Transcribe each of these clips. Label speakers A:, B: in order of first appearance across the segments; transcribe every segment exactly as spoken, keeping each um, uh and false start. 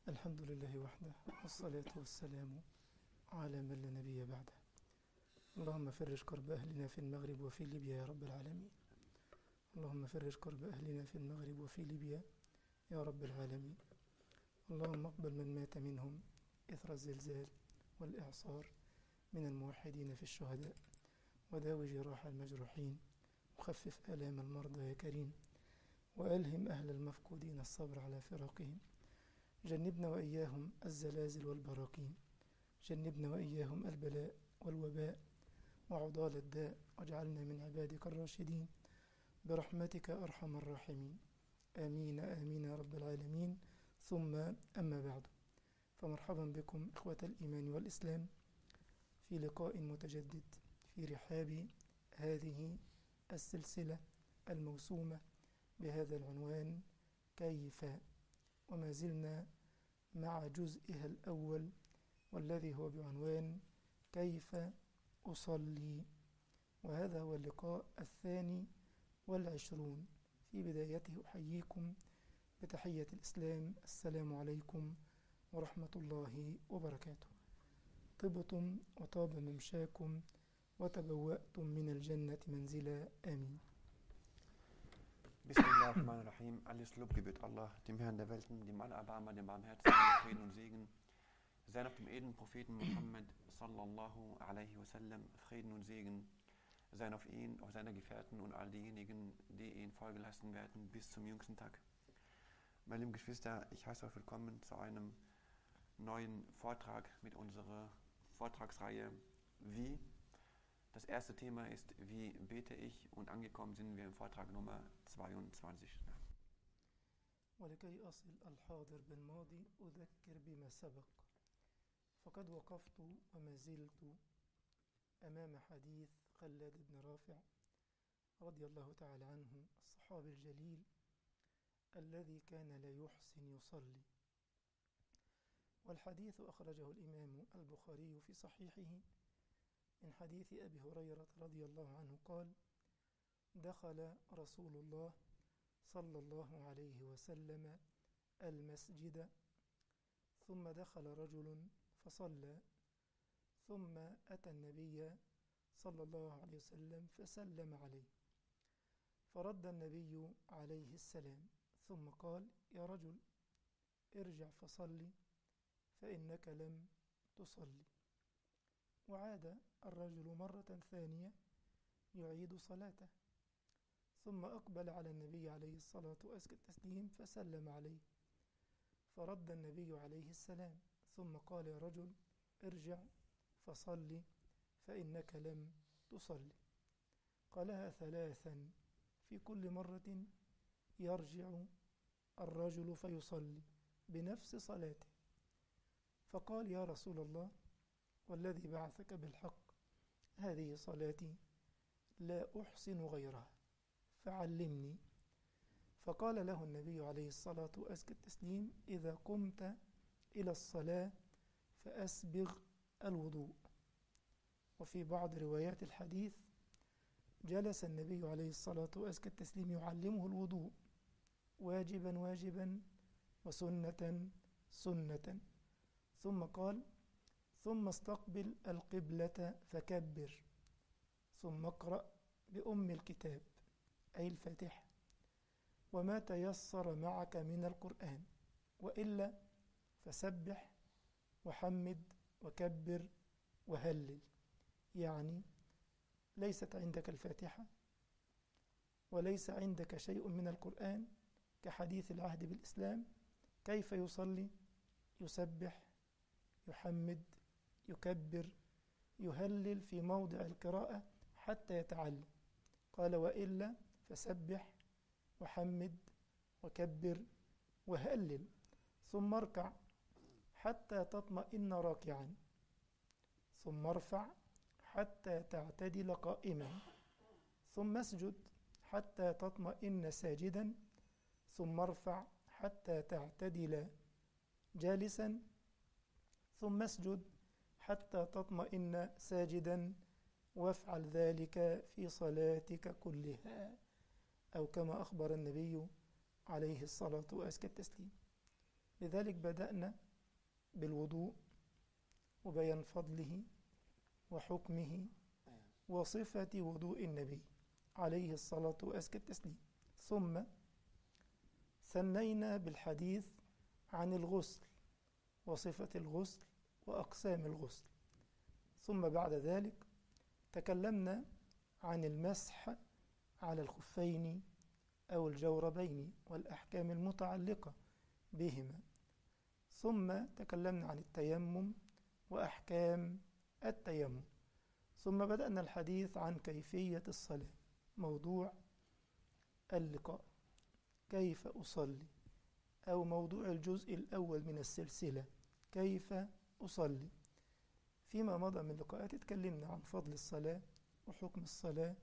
A: الحمد لله وحده، والصلاة والسلام على من لا نبي بعده. اللهم فرج كرب أهلنا في المغرب وفي ليبيا يا رب العالمين. اللهم فرج كرب أهلنا في المغرب وفي ليبيا يا رب العالمين. اللهم اقبل من مات منهم إثر الزلزال والإعصار من الموحدين في الشهداء، وداوي جراح المجروحين، وخفف آلام المرضى يا كريم، وألهم أهل المفقودين الصبر على فراقهم. جنبنا وإياهم الزلازل والبراكين، جنبنا وإياهم البلاء والوباء وعضال الداء، واجعلنا من عبادك الراشدين برحمتك أرحم الراحمين. آمين آمين يا رب العالمين. ثم أما بعد، فمرحبا بكم إخوة الإيمان والإسلام في لقاء متجدد في رحاب هذه السلسلة الموسومة بهذا العنوان كيف، وما زلنا مع جزئها الأول والذي هو بعنوان كيف أصلي، وهذا هو اللقاء الثاني والعشرون. في بدايته أحييكم بتحية الإسلام، السلام عليكم ورحمة الله وبركاته. طبتم وطاب ممشاكم وتبوأتم من الجنة منزلا، آمين.
B: Bismillahirrahmanirrahim. Alles Lob gebührt Allah, dem Herrn der Welten, dem Allerbarmer, dem Barmherzigen, Frieden und Segen seien auf dem edlen Propheten Muhammad sallallahu alaihi wasallam. Frieden und Segen seien auf ihn, auf seine Gefährten und all diejenigen, die ihn Folge leisten werden bis zum jüngsten Tag. Meine lieben Geschwister, ich heiße euch willkommen zu einem neuen Vortrag mit unserer Vortragsreihe Wie. Das erste Thema ist, wie bete ich, und angekommen sind wir im Vortrag Nummer zweiundzwanzig.
A: ولكي أصل الحاضر بالماضي أذكر بما سبق، فقد وقفت وما زلت أمام حديث خلاد بن رافع رضي الله تعالى عنه، الصحابي الجليل الذي كان لا يحسن يصلي. والحديث أخرجه الإمام البخاري في صحيحه من حديث أبي هريرة رضي الله عنه قال: دخل رسول الله صلى الله عليه وسلم المسجد، ثم دخل رجل فصلى، ثم أتى النبي صلى الله عليه وسلم فسلم عليه، فرد النبي عليه السلام، ثم قال: يا رجل ارجع فصلي فإنك لم تصلي. وعاد الرجل مرة ثانية يعيد صلاته، ثم أقبل على النبي عليه الصلاة وأزكى التسليم فسلم عليه، فرد النبي عليه السلام، ثم قال: يا رجل ارجع فصلي فإنك لم تصلي. قالها ثلاثا، في كل مرة يرجع الرجل فيصلي بنفس صلاته. فقال: يا رسول الله، والذي بعثك بالحق، هذه صلاتي لا أحسن غيرها فعلمني. فقال له النبي عليه الصلاة وأزكى التسليم: إذا قمت إلى الصلاة فأسبغ الوضوء. وفي بعض روايات الحديث جلس النبي عليه الصلاة وأزكى التسليم يعلمه الوضوء واجبا واجبا وسنة سنة، ثم قال: ثم استقبل القبلة فكبر، ثم اقرأ بأم الكتاب أي الفاتحة وما تيسر معك من القرآن، وإلا فسبح وحمد وكبر وهلل. يعني ليست عندك الفاتحة وليس عندك شيء من القرآن كحديث العهد بالإسلام، كيف يصلي؟ يسبح، يحمد، يكبر، يهلل في موضع القراءة حتى يتعلم. قال: وإلا فسبح وحمد وكبر وهلل، ثم اركع حتى تطمئن راكعا، ثم ارفع حتى تعتدل قائما، ثم اسجد حتى تطمئن ساجدا، ثم ارفع حتى تعتدل جالسا، ثم اسجد حتى تطمئن ساجدا، وافعل ذلك في صلاتك كلها، أو كما أخبر النبي عليه الصلاة وأزكى التسليم. لذلك بدأنا بالوضوء وبيان فضله وحكمه وصفة وضوء النبي عليه الصلاة وأزكى التسليم، ثم ثنينا بالحديث عن الغسل وصفة الغسل وأقسام الغسل، ثم بعد ذلك تكلمنا عن المسح على الخفين أو الجوربين والأحكام المتعلقة بهما، ثم تكلمنا عن التيمم وأحكام التيمم، ثم بدأنا الحديث عن كيفية الصلاة، موضوع اللقاء كيف أصلي، أو موضوع الجزء الأول من السلسلة كيف أصلي. فيما مضى من لقاءات اتكلمنا عن فضل الصلاة وحكم الصلاة،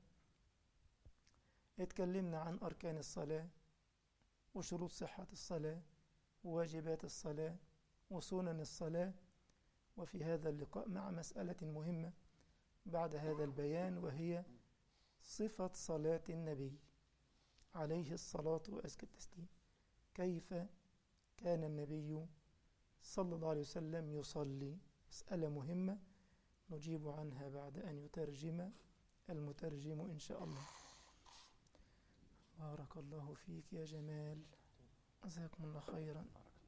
A: اتكلمنا عن أركان الصلاة وشروط صحة الصلاة وواجبات الصلاة وسنن الصلاة. وفي هذا اللقاء مع مسألة مهمة بعد هذا البيان، وهي صفة صلاة النبي عليه الصلاة وأزكى التسليم. كيف كان النبي صلى الله عليه وسلم يصلي؟ مسألة مهمة نجيب عنها بعد أن يترجم المترجم إن شاء الله. بارك الله فيك يا جمال، جزاكم الله خيرا.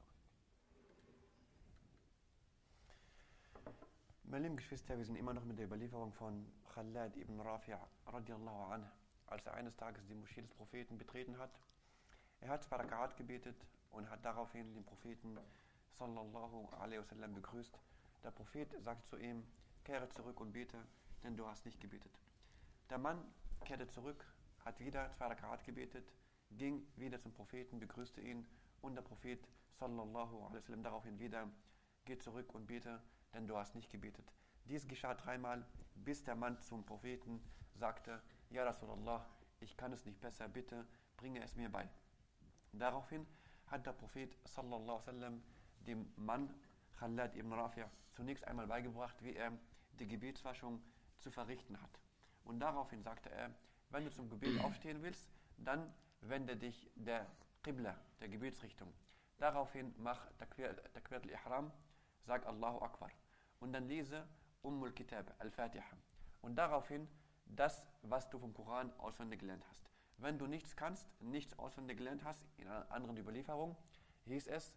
B: Meine lieben Geschwister, wir sind immer noch mit der Überlieferung von Khalad ibn Rafi' radiallahu anhu, als er eines Tages die Moschee des Propheten betreten hat. Er hat zwei Rakat gebetet und hat daraufhin den Propheten sallallahu alaihi wasallam begrüßt. Der Prophet sagte zu ihm: Kehre zurück und bete, denn du hast nicht gebetet. Der Mann kehrte zurück, hat wieder zwei Rakat gebetet, ging wieder zum Propheten, begrüßte ihn, und der Prophet sallallahu alaihi wasallam daraufhin wieder: Geh zurück und bete, denn du hast nicht gebetet. Dies geschah dreimal, bis der Mann zum Propheten sagte: Ja Rasulallah, ich kann es nicht besser, bitte bringe es mir bei. Daraufhin hat der Prophet sallallahu alaihi wasallam dem Mann Khalad ibn Rafi' zunächst einmal beigebracht, wie er die Gebetswaschung zu verrichten hat. Und daraufhin sagte er: Wenn du zum Gebet aufstehen willst, dann wende dich der Qibla, der Gebetsrichtung. Daraufhin mach Takbirat al-Ihram, sag Allahu Akbar. Und dann lese Ummul Kitab, Al-Fatiha. Und daraufhin das, was du vom Koran auswendig gelernt hast. Wenn du nichts kannst, nichts auswendig gelernt hast, in einer anderen Überlieferung hieß es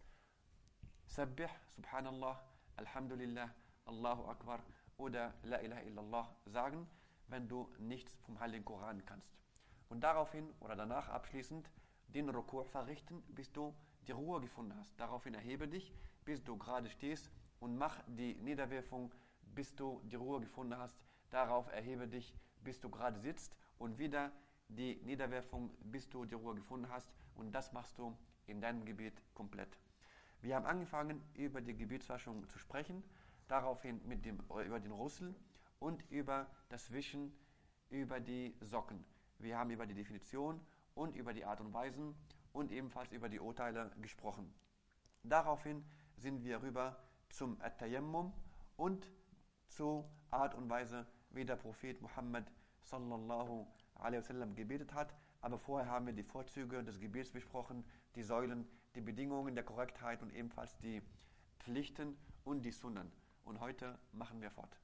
B: Sabbih, Subhanallah, Alhamdulillah, Allahu Akbar oder La ilaha illallah sagen, wenn du nichts vom Heiligen Koran kannst. Und daraufhin oder danach abschließend den Ruku' verrichten, bis du die Ruhe gefunden hast. Daraufhin erhebe dich, bis du gerade stehst, und mach die Niederwerfung, bis du die Ruhe gefunden hast. Darauf erhebe dich, bis du gerade sitzt, und wieder die Niederwerfung, bis du die Ruhe gefunden hast. Und das machst du in deinem Gebet komplett. Wir haben angefangen, über die Gebetswaschung zu sprechen, daraufhin mit dem, über den Russel und über das Wischen, über die Socken. Wir haben über die Definition und über die Art und Weisen und ebenfalls über die Urteile gesprochen. Daraufhin sind wir rüber zum At-Tayammum und zur Art und Weise, wie der Prophet Muhammad sallallahu alaihi wasallam gebetet hat. Aber vorher haben wir die Vorzüge des Gebets besprochen, die Säulen, die Bedingungen der Korrektheit und ebenfalls die Pflichten und die Sunnen. Und heute machen wir fort.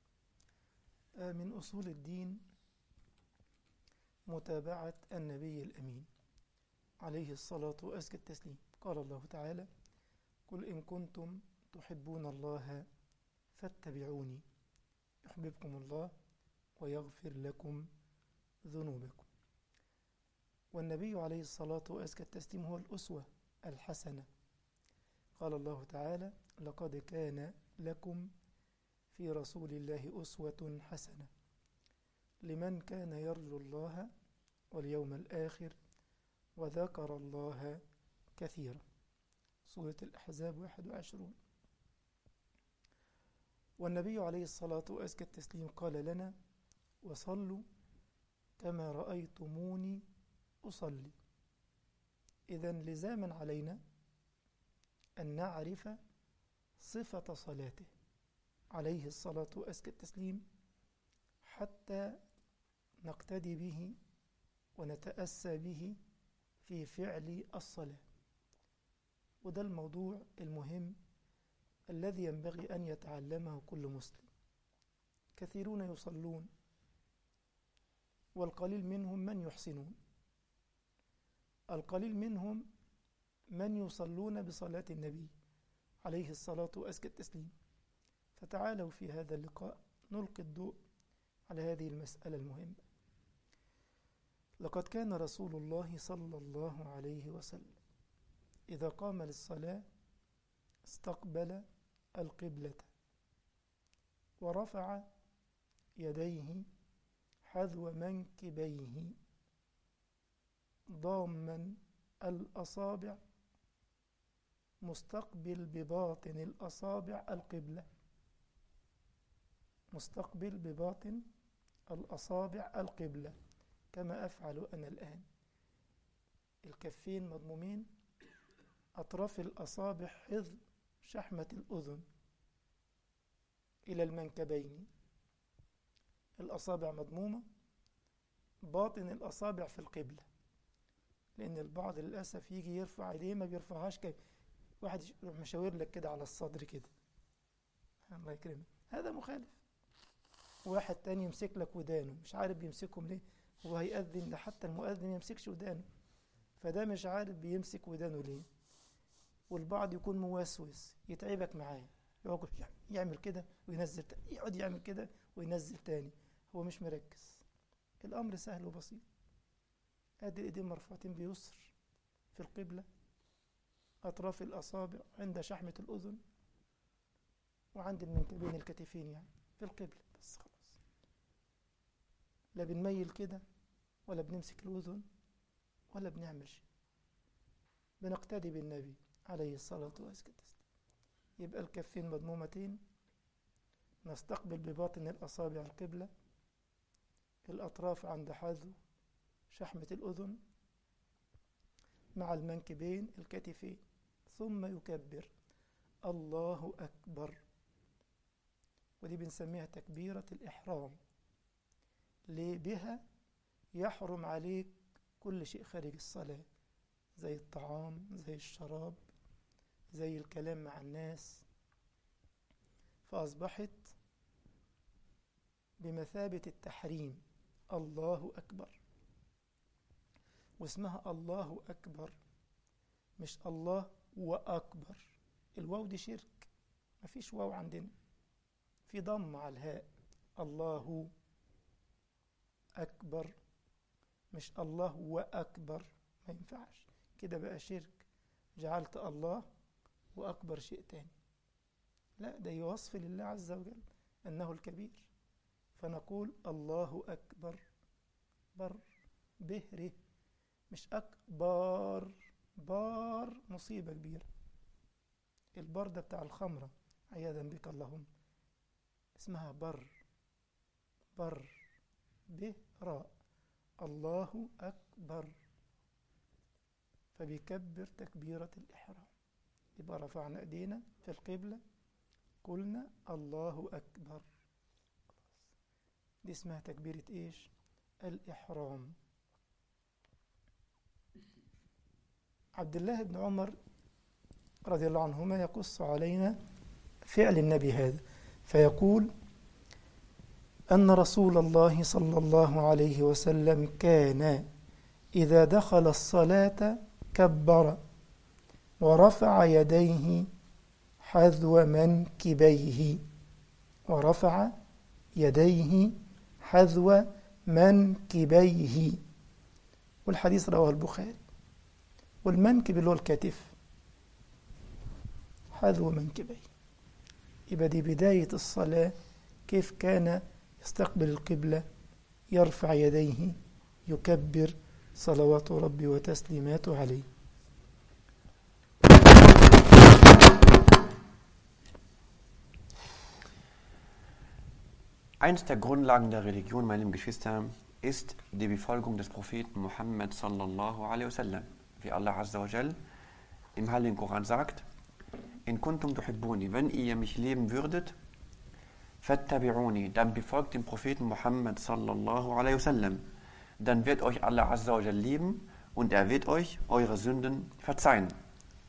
A: من أصول الدين متابعة النبي الأمين عليه الصلاة وأزكى التسليم. قال الله تعالى: قل إن كنتم تحبون الله فاتبعوني يحببكم الله ويغفر لكم ذنوبكم. والنبي عليه الصلاة وأزكى التسليم هو الأسوة الحسنة. قال الله تعالى: لقد كان لكم في رسول الله أسوة حسنة لمن كان يرجو الله واليوم الآخر وذكر الله كثيرا. سورة الأحزاب واحد وعشرون. والنبي عليه الصلاة وأزكى التسليم قال لنا: وصلوا كما رأيتموني أصلي. إذن لزاما علينا أن نعرف صفة صلاته عليه الصلاة وأزكى التسليم حتى نقتدي به ونتأسى به في فعل الصلاة. وده الموضوع المهم الذي ينبغي أن يتعلمه كل مسلم. كثيرون يصلون والقليل منهم من يحسنون، القليل منهم من يصلون بصلاة النبي عليه الصلاة وأزكى التسليم. فتعالوا في هذا اللقاء نلقي الضوء على هذه المسألة المهمة. لقد كان رسول الله صلى الله عليه وسلم إذا قام للصلاة استقبل القبلة ورفع يديه حذو منكبيه ضاما الأصابع مستقبل بباطن الأصابع القبلة، مستقبل بباطن الأصابع القبلة كما أفعل أنا الآن. الكفين مضمومين، أطراف الأصابع حذو شحمة الأذن إلى المنكبين، الأصابع مضمومة، باطن الأصابع في القبلة. لأن البعض للأسف يجي يرفع ايديه ما بيرفعهاش كيف، واحد يروح مشاور لك كده على الصدر كده، الله يكرمك، هذا مخالف. واحد تاني يمسك لك ودانه، مش عارف بيمسكهم ليه، هو هيأذن، ده حتى المؤذن يمسكش ودانه، فده مش عارف بيمسك ودانه ليه. والبعض يكون موسوس يتعبك معاه، يقعد يعمل كده وينزل تاني، يقعد يعمل كده وينزل تاني، هو مش مركز. الأمر سهل وبسيط، ادي الايدين مرفوعتين بيسر في القبلة، أطراف الأصابع عند شحمة الأذن وعند المنكبين الكتفين يعني في القبلة بس، خلاص. لا بنميل كده ولا بنمسك الأذن ولا بنعمل شيء، بنقتدي بالنبي عليه الصلاة والسلام. يبقى الكفين مضمومتين، نستقبل بباطن الأصابع القبلة، الأطراف عند حذو شحمة الأذن مع المنكبين الكتفين، ثم يكبر الله أكبر، ودي بنسميها تكبيرة الإحرام. ليه؟ بها يحرم عليك كل شيء خارج الصلاة، زي الطعام، زي الشراب، زي الكلام مع الناس، فأصبحت بمثابة التحريم. الله أكبر، واسمها الله أكبر، مش الله وأكبر. الواو دي شرك، مفيش واو عندنا، في ضم على الهاء. الله أكبر مش الله وأكبر، ما ينفعش كده، بقى شرك. جعلت الله وأكبر شيء تاني، لا، ده يوصف لله عز وجل أنه الكبير، فنقول الله أكبر، بر بهره، مش أكبر، بار مصيبة كبيرة. البر ده بتاع الخمرة عياذا بك اللهم، اسمها بر، بر به راء، الله أكبر، فبيكبر تكبيرة الإحرام. يبقى رفعنا ايدينا في القبلة، قلنا الله أكبر، دي اسمها تكبيرة إيش؟ الإحرام. عبد الله بن عمر رضي الله عنهما يقص علينا فعل النبي هذا، فيقول أن رسول الله صلى الله عليه وسلم كان إذا دخل الصلاة كبر ورفع يديه حذو منكبيه، ورفع يديه حذو منكبيه، والحديث رواه البخاري. والمنكب اللي هو الكتف، حذو منكبيه. يبقى دي بداية الصلاة، كيف كان يستقبل القبلة، يرفع يديه، يكبر، صلوات ربي وتسليماته عليه.
B: Eins der Grundlagen der Religion, meine lieben Geschwister, ist die Befolgung des Propheten Muhammad sallallahu alaihi wasallam. Wie Allah Azza wa Jal im Heiligen Koran sagt: In kuntum tuhibbuni, wenn ihr mich lieben würdet, fattabi'uni, dann befolgt den Propheten Muhammad sallallahu alaihi wasallam. Dann wird euch Allah Azza wa Jal lieben und er wird euch eure Sünden verzeihen.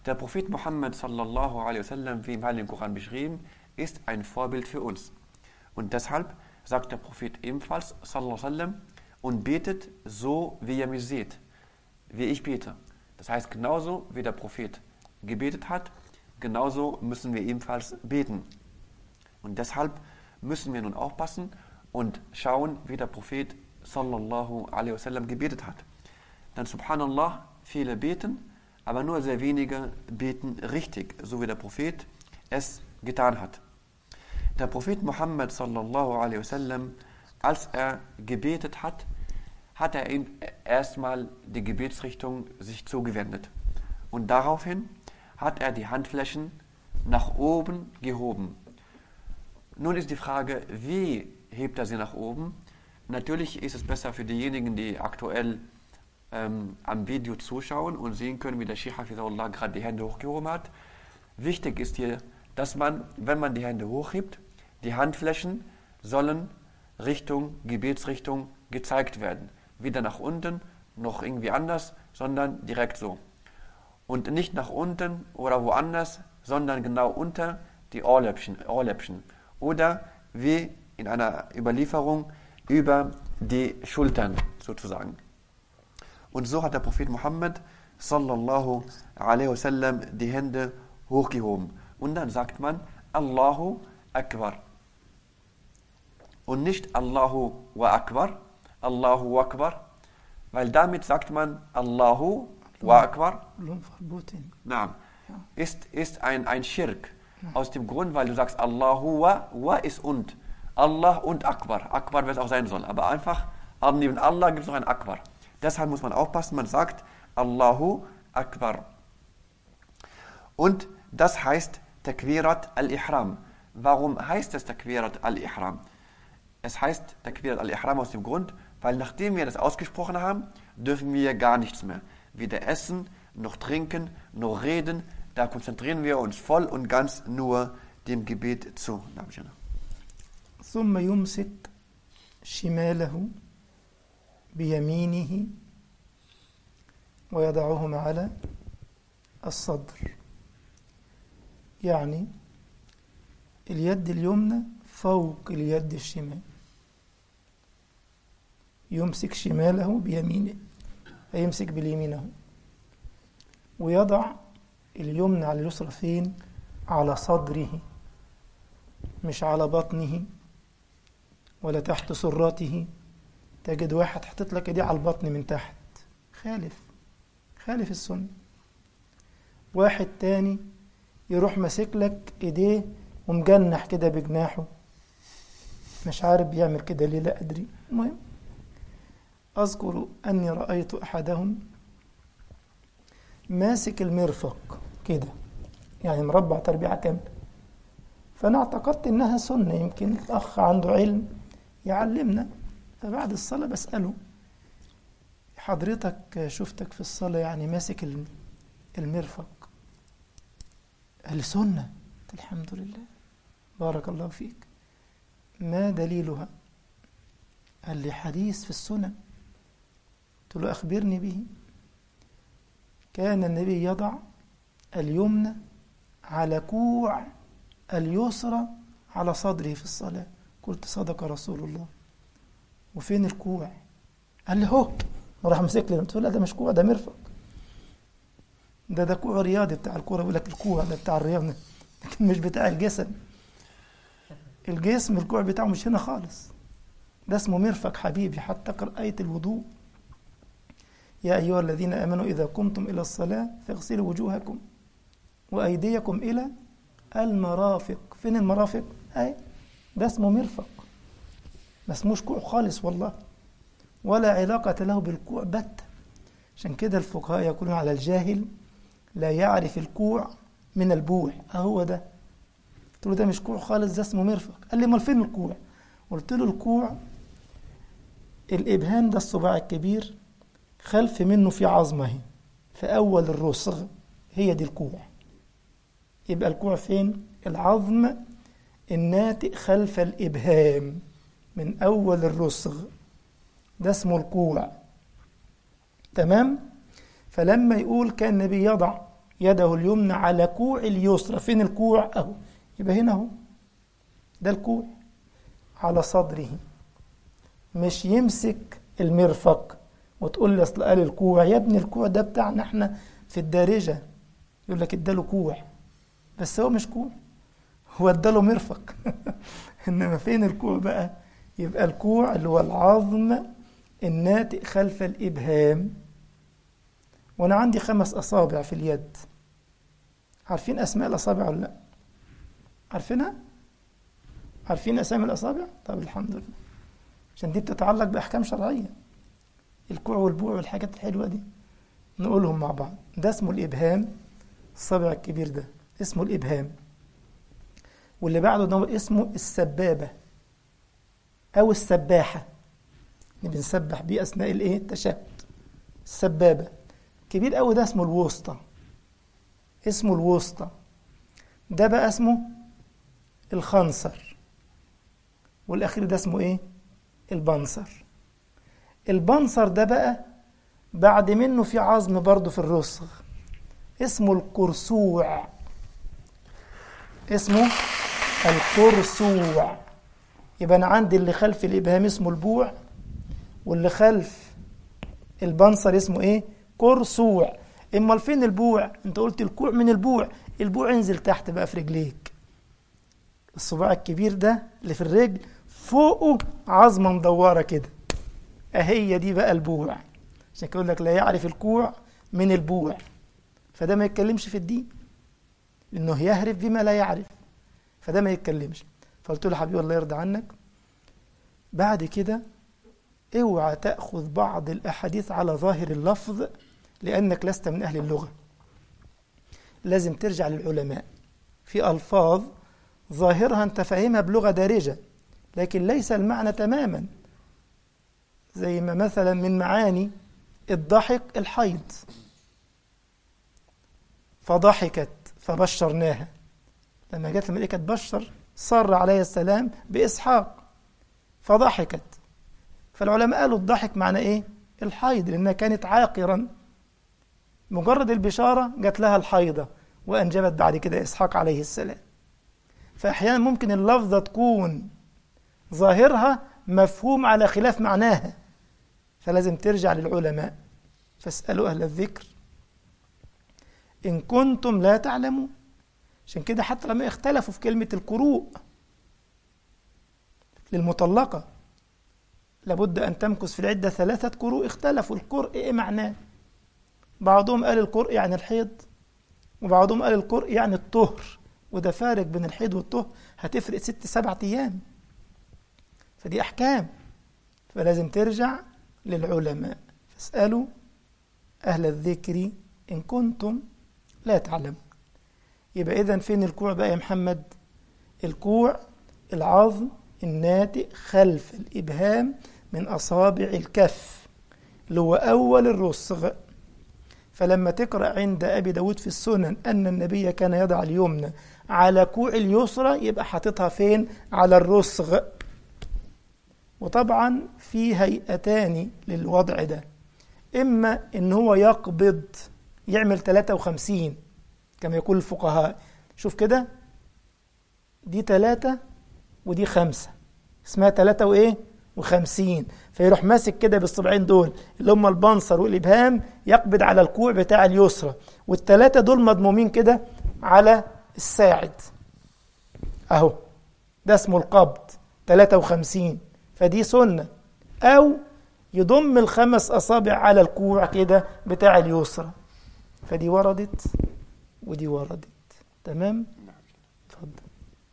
B: Der Prophet Muhammad sallallahu alaihi wasallam, wie im Heiligen Koran beschrieben, ist ein Vorbild für uns. Und deshalb sagt der Prophet ebenfalls sallallahu alaihi wasallam und betet so, wie ihr mich seht, wie ich bete. Das heißt, genauso wie der Prophet gebetet hat, genauso müssen wir ebenfalls beten. Und deshalb müssen wir nun aufpassen und schauen, wie der Prophet sallallahu alaihi wasallam gebetet hat. Dann subhanallah, viele beten, aber nur sehr wenige beten richtig, so wie der Prophet es getan hat. Der Prophet Muhammad sallallahu alaihi wasallam, als er gebetet hat, hat er ihm erstmal die Gebetsrichtung sich zugewendet. Und daraufhin hat er die Handflächen nach oben gehoben. Nun ist die Frage, wie hebt er sie nach oben? Natürlich ist es besser für diejenigen, die aktuell ähm, am Video zuschauen und sehen können, wie der Sheikh Hafizahullah gerade die Hände hochgehoben hat. Wichtig ist hier, dass man, wenn man die Hände hochhebt, die Handflächen sollen Richtung, Gebetsrichtung gezeigt werden. Weder nach unten, noch irgendwie anders, sondern direkt so. Und nicht nach unten oder woanders, sondern genau unter die Ohrläppchen, Ohrläppchen. Oder wie in einer Überlieferung über die Schultern sozusagen. Und so hat der Prophet Muhammad sallallahu alaihi wasallam die Hände hochgehoben. Und dann sagt man Allahu Akbar. Und nicht Allahu wa Akbar, Allahu Akbar, weil damit sagt man Allahu wa Akbar. Nein, ist, ist ein, ein Schirk. Aus dem Grund, weil du sagst Allahu wa, wa ist und. Allah und Akbar. Akbar, wer es auch sein soll. Aber einfach, neben Allah gibt es noch ein Akbar. Deshalb muss man aufpassen, man sagt Allahu Akbar. Und das heißt Takbirat al-Ihram. Warum heißt es Takbirat al-Ihram? Es heißt Takbirat al-Ihram aus dem Grund, weil nachdem wir das ausgesprochen haben, dürfen wir gar nichts mehr. Weder essen, noch trinken, noch reden. Da konzentrieren wir uns voll und ganz nur dem Gebet zu.
A: ثم يمسك شماله بيمينه ويضعهما على الصدر. يعني اليد اليمنى فوق اليد الشمال. يمسك شماله بيمينه، فيمسك باليمينه ويضع اليمنى على اليسرى فين؟ على صدره، مش على بطنه ولا تحت سراته. تجد واحد حطت لك ايديه على البطن من تحت، خالف خالف السنة. واحد تاني يروح ماسك لك ايديه ومجنح كده بجناحه، مش عارف بيعمل كده ليه، لا أدري. المهم أذكر أني رأيت أحدهم ماسك المرفق كده، يعني مربع تربيعة كاملة. فأنا اعتقدت إنها سنة، يمكن أخ عنده علم يعلمنا. فبعد الصلاة بسأله حضرتك شفتك في الصلاة يعني ماسك المرفق؟ قال لي سنة. الحمد لله، بارك الله فيك. ما دليلها؟ قال لي حديث في السنن. قلت له أخبرني به. كان النبي يضع اليمنى على كوع اليسرى على صدره في الصلاة. قلت صدق رسول الله. وفين الكوع؟ قال لي هو. وراح مسك لي. قلت له لا، ده مش كوع، ده مرفق. ده ده كوع رياضي بتاع الكورة. بيقول لك الكوع ده بتاع الرياضة، لكن مش بتاع الجسم. الجسم الكوع بتاعه مش هنا خالص، ده اسمه مرفق حبيبي. حتى اقرأ آية الوضوء: يا أيها الذين آمنوا إذا قمتم إلى الصلاة فاغسلوا وجوهكم وأيديكم إلى المرافق. فين المرافق؟ أي ده اسمه مرفق، ما اسموش كوع خالص والله، ولا علاقة له بالكوع بتة. عشان كده الفقهاء يقولون على الجاهل لا يعرف الكوع من البوع. أهو ده. قلت له ده مش كوع خالص، ده اسمه مرفق. قال لي امال فين الكوع؟ قلت له الكوع الإبهام ده الصباع الكبير، خلف منه في عظمة اهي في أول الرسغ، هي دي الكوع. يبقى الكوع فين؟ العظم الناتئ خلف الإبهام من أول الرسغ، ده اسمه الكوع. تمام؟ فلما يقول كان النبي يضع يده اليمنى على كوع اليسرى. فين الكوع؟ أهو، يبقى هنا أهو، ده الكوع على صدره. مش يمسك المرفق وتقول لي أصل قال الكوع. يا ابني الكوع ده بتاعنا احنا في الدارجة، يقول لك اداله كوع، بس هو مش كوع، هو اداله مرفق. إنما فين الكوع بقى؟ يبقى الكوع اللي هو العظم الناتئ خلف الإبهام. وأنا عندي خمس أصابع في اليد. عارفين أسماء الأصابع ولا لا؟ عارفينها؟ عارفين أسامي الأصابع؟ طب الحمد لله، عشان دي بتتعلق بأحكام شرعية. الكوع والبوع والحاجات الحلوة دي نقولهم مع بعض. ده اسمه الإبهام، الصابع الكبير ده اسمه الإبهام. واللي بعده ده اسمه السبابة أو السباحة، اللي بنسبح بيه أثناء الإيه؟ التشهد. السبابة كبير أوي ده اسمه الوسطى، اسمه الوسطى. ده بقى اسمه الخنصر. والأخير ده اسمه إيه؟ البنصر. البنصر ده بقى بعد منه في عظم برضه في الرسغ اسمه القرصوع، اسمه القرصوع. يبقى أنا عندي اللي خلف الإبهام اسمه البوع، واللي خلف البنصر اسمه إيه؟ قرصوع. إما فين البوع؟ أنت قلت الكوع من البوع، البوع انزل تحت بقى في رجليك. الصباع الكبير ده اللي في الرجل فوقه عظمة مدورة كده، أهي دي بقى البوع. عشان كده يقول لك لا يعرف الكوع من البوع، فده ما يتكلمش في الدين لأنه يهرب بما لا يعرف، فده ما يتكلمش. فقلت له حبيبي الله يرضى عنك، بعد كده اوعى تأخذ بعض الأحاديث على ظاهر اللفظ لأنك لست من أهل اللغة. لازم ترجع للعلماء. في ألفاظ ظاهرها أنت فاهمها بلغة دارجة لكن ليس المعنى تماما، زي ما مثلا من معاني الضحك الحيض، فضحكت فبشرناها. لما جاءت الملائكة تبشر صر عليه السلام بإسحاق فضحكت. فالعلماء قالوا الضحك معنى إيه؟ الحيض، لأنها كانت عاقرا، مجرد البشارة جات لها الحيضة وأنجبت بعد كده إسحاق عليه السلام. فأحيانا ممكن اللفظة تكون ظاهرها مفهوم على خلاف معناها، فلازم ترجع للعلماء. فاسألوا أهل الذكر إن كنتم لا تعلمون. عشان كده حتى لما اختلفوا في كلمة القروء للمطلقة، لابد أن تمكث في العدة ثلاثة قروء. اختلفوا القرء إيه معناه. بعضهم قال القرء يعني الحيض، وبعضهم قال القرء يعني الطهر، وده فارق بين الحيض والطهر هتفرق ست سبعة أيام، فدي أحكام. فلازم ترجع للعلماء. فاسألوا أهل الذكر إن كنتم لا تعلمون. يبقى إذن فين الكوع بقى يا محمد؟ الكوع العظم الناتئ خلف الإبهام من أصابع الكف اللي هو أول الرسغ. فلما تقرأ عند أبي داود في السنن أن النبي كان يضع اليمنى على كوع اليسرى، يبقى حاططها فين؟ على الرسغ. وطبعا في هيئتان للوضع ده، إما إن هو يقبض يعمل ثلاثة وخمسين كما يقول الفقهاء. شوف كده، دي ثلاثة ودي خمسة، اسمها ثلاثة وإيه؟ وخمسين. فيروح ماسك كده بالصبعين دول اللي هم البنصر والإبهام، يقبض على الكوع بتاع اليسرى، والثلاثة دول مضمومين كده على الساعد أهو، ده اسمه القبض ثلاثة وخمسين. فدي سنة. أو يضم الخمس أصابع على الكوع كده بتاع اليسرى، فدي وردت ودي وردت. تمام؟ تفضل.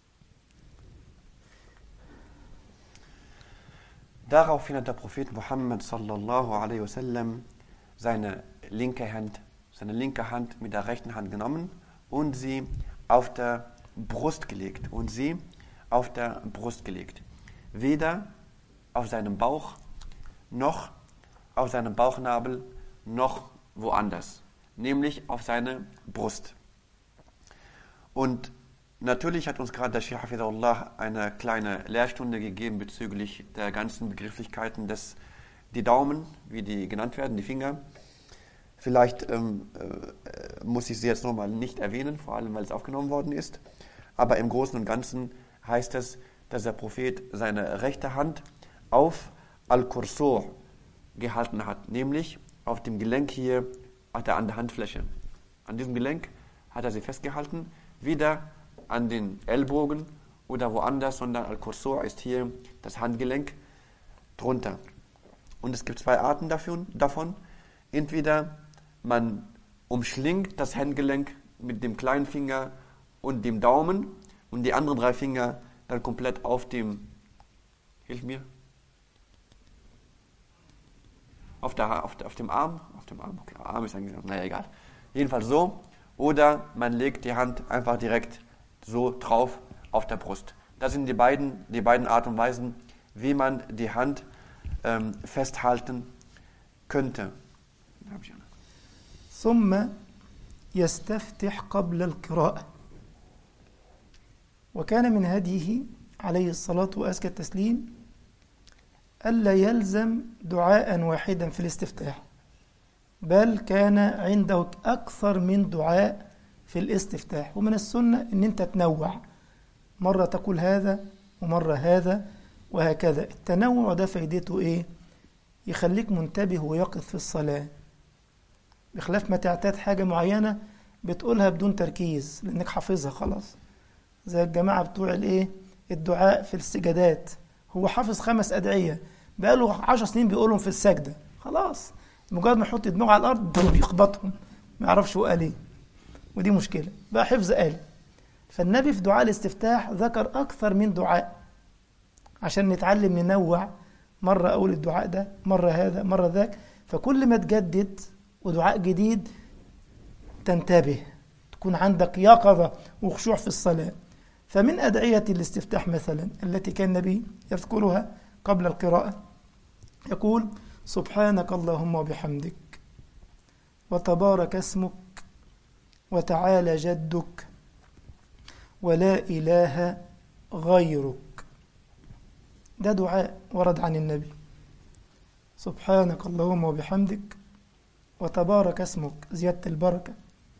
B: Daraufhin hat der Prophet Muhammad sallallahu alaihi wasallam seine linke Hand, seine linke Hand mit der rechten Hand genommen und sie auf der Brust gelegt und sie auf der Brust gelegt. Weder auf seinem Bauch, noch auf seinem Bauchnabel, noch woanders, nämlich auf seine Brust. Und natürlich hat uns gerade der Sheikh Hafidahullah eine kleine Lehrstunde gegeben bezüglich der ganzen Begrifflichkeiten des, die Daumen, wie die genannt werden, die Finger. Vielleicht ähm, äh, muss ich sie jetzt nochmal nicht erwähnen, vor allem weil es aufgenommen worden ist. Aber im Großen und Ganzen heißt es, dass der Prophet seine rechte Hand auf Al-Kursur gehalten hat, nämlich auf dem Gelenk hier an der Handfläche. An diesem Gelenk hat er sie festgehalten, weder an den Ellbogen oder woanders, sondern Al-Kursur ist hier das Handgelenk drunter. Und es gibt zwei Arten dafür, davon. Entweder man umschlingt das Handgelenk mit dem kleinen Finger und dem Daumen und die anderen drei Finger dann komplett auf dem, hilf mir, auf, der, auf, der, auf dem Arm, auf dem Arm, okay, Arm ist eigentlich, naja, egal. Jedenfalls so. Oder man legt die Hand einfach direkt so drauf auf der Brust. Das sind die beiden, die beiden Arten und Weisen, wie man die Hand ähm, festhalten könnte.
A: ثم يستفتح قبل القراءة. وكان من هديه عليه الصلاة وأزكى التسليم ألا يلزم دعاء واحدا في الاستفتاح، بل كان عنده أكثر من دعاء في الاستفتاح. ومن السنة أن أنت تنوع، مرة تقول هذا ومرة هذا وهكذا. التنوع ده فايدته إيه؟ يخليك منتبه ويقظ في الصلاة، بخلاف ما تعتاد حاجة معينة بتقولها بدون تركيز لأنك حافظها خلاص، زي الجماعة بتوع الإيه؟ الدعاء في السجدات، هو حافظ خمس أدعية بقاله عشر سنين بيقولهم في السجدة، خلاص مجرد ما يحط دماغه على الأرض بيخبطهم ما يعرفش هو قال إيه، ودي مشكلة بقى حفظ آلي. فالنبي في دعاء الاستفتاح ذكر أكثر من دعاء عشان نتعلم ننوع، مرة أقول الدعاء ده، مرة هذا، مرة ذاك. فكل ما تجدد ودعاء جديد تنتبه، تكون عندك يقظة وخشوع في الصلاة. فمن أدعية الاستفتاح مثلا التي كان النبي يذكرها قبل القراءة يقول: سبحانك اللهم وبحمدك وتبارك اسمك وتعالى جدك ولا إله غيرك. ده دعاء ورد عن النبي: سبحانك اللهم وبحمدك وتبارك اسمك زيادة البركة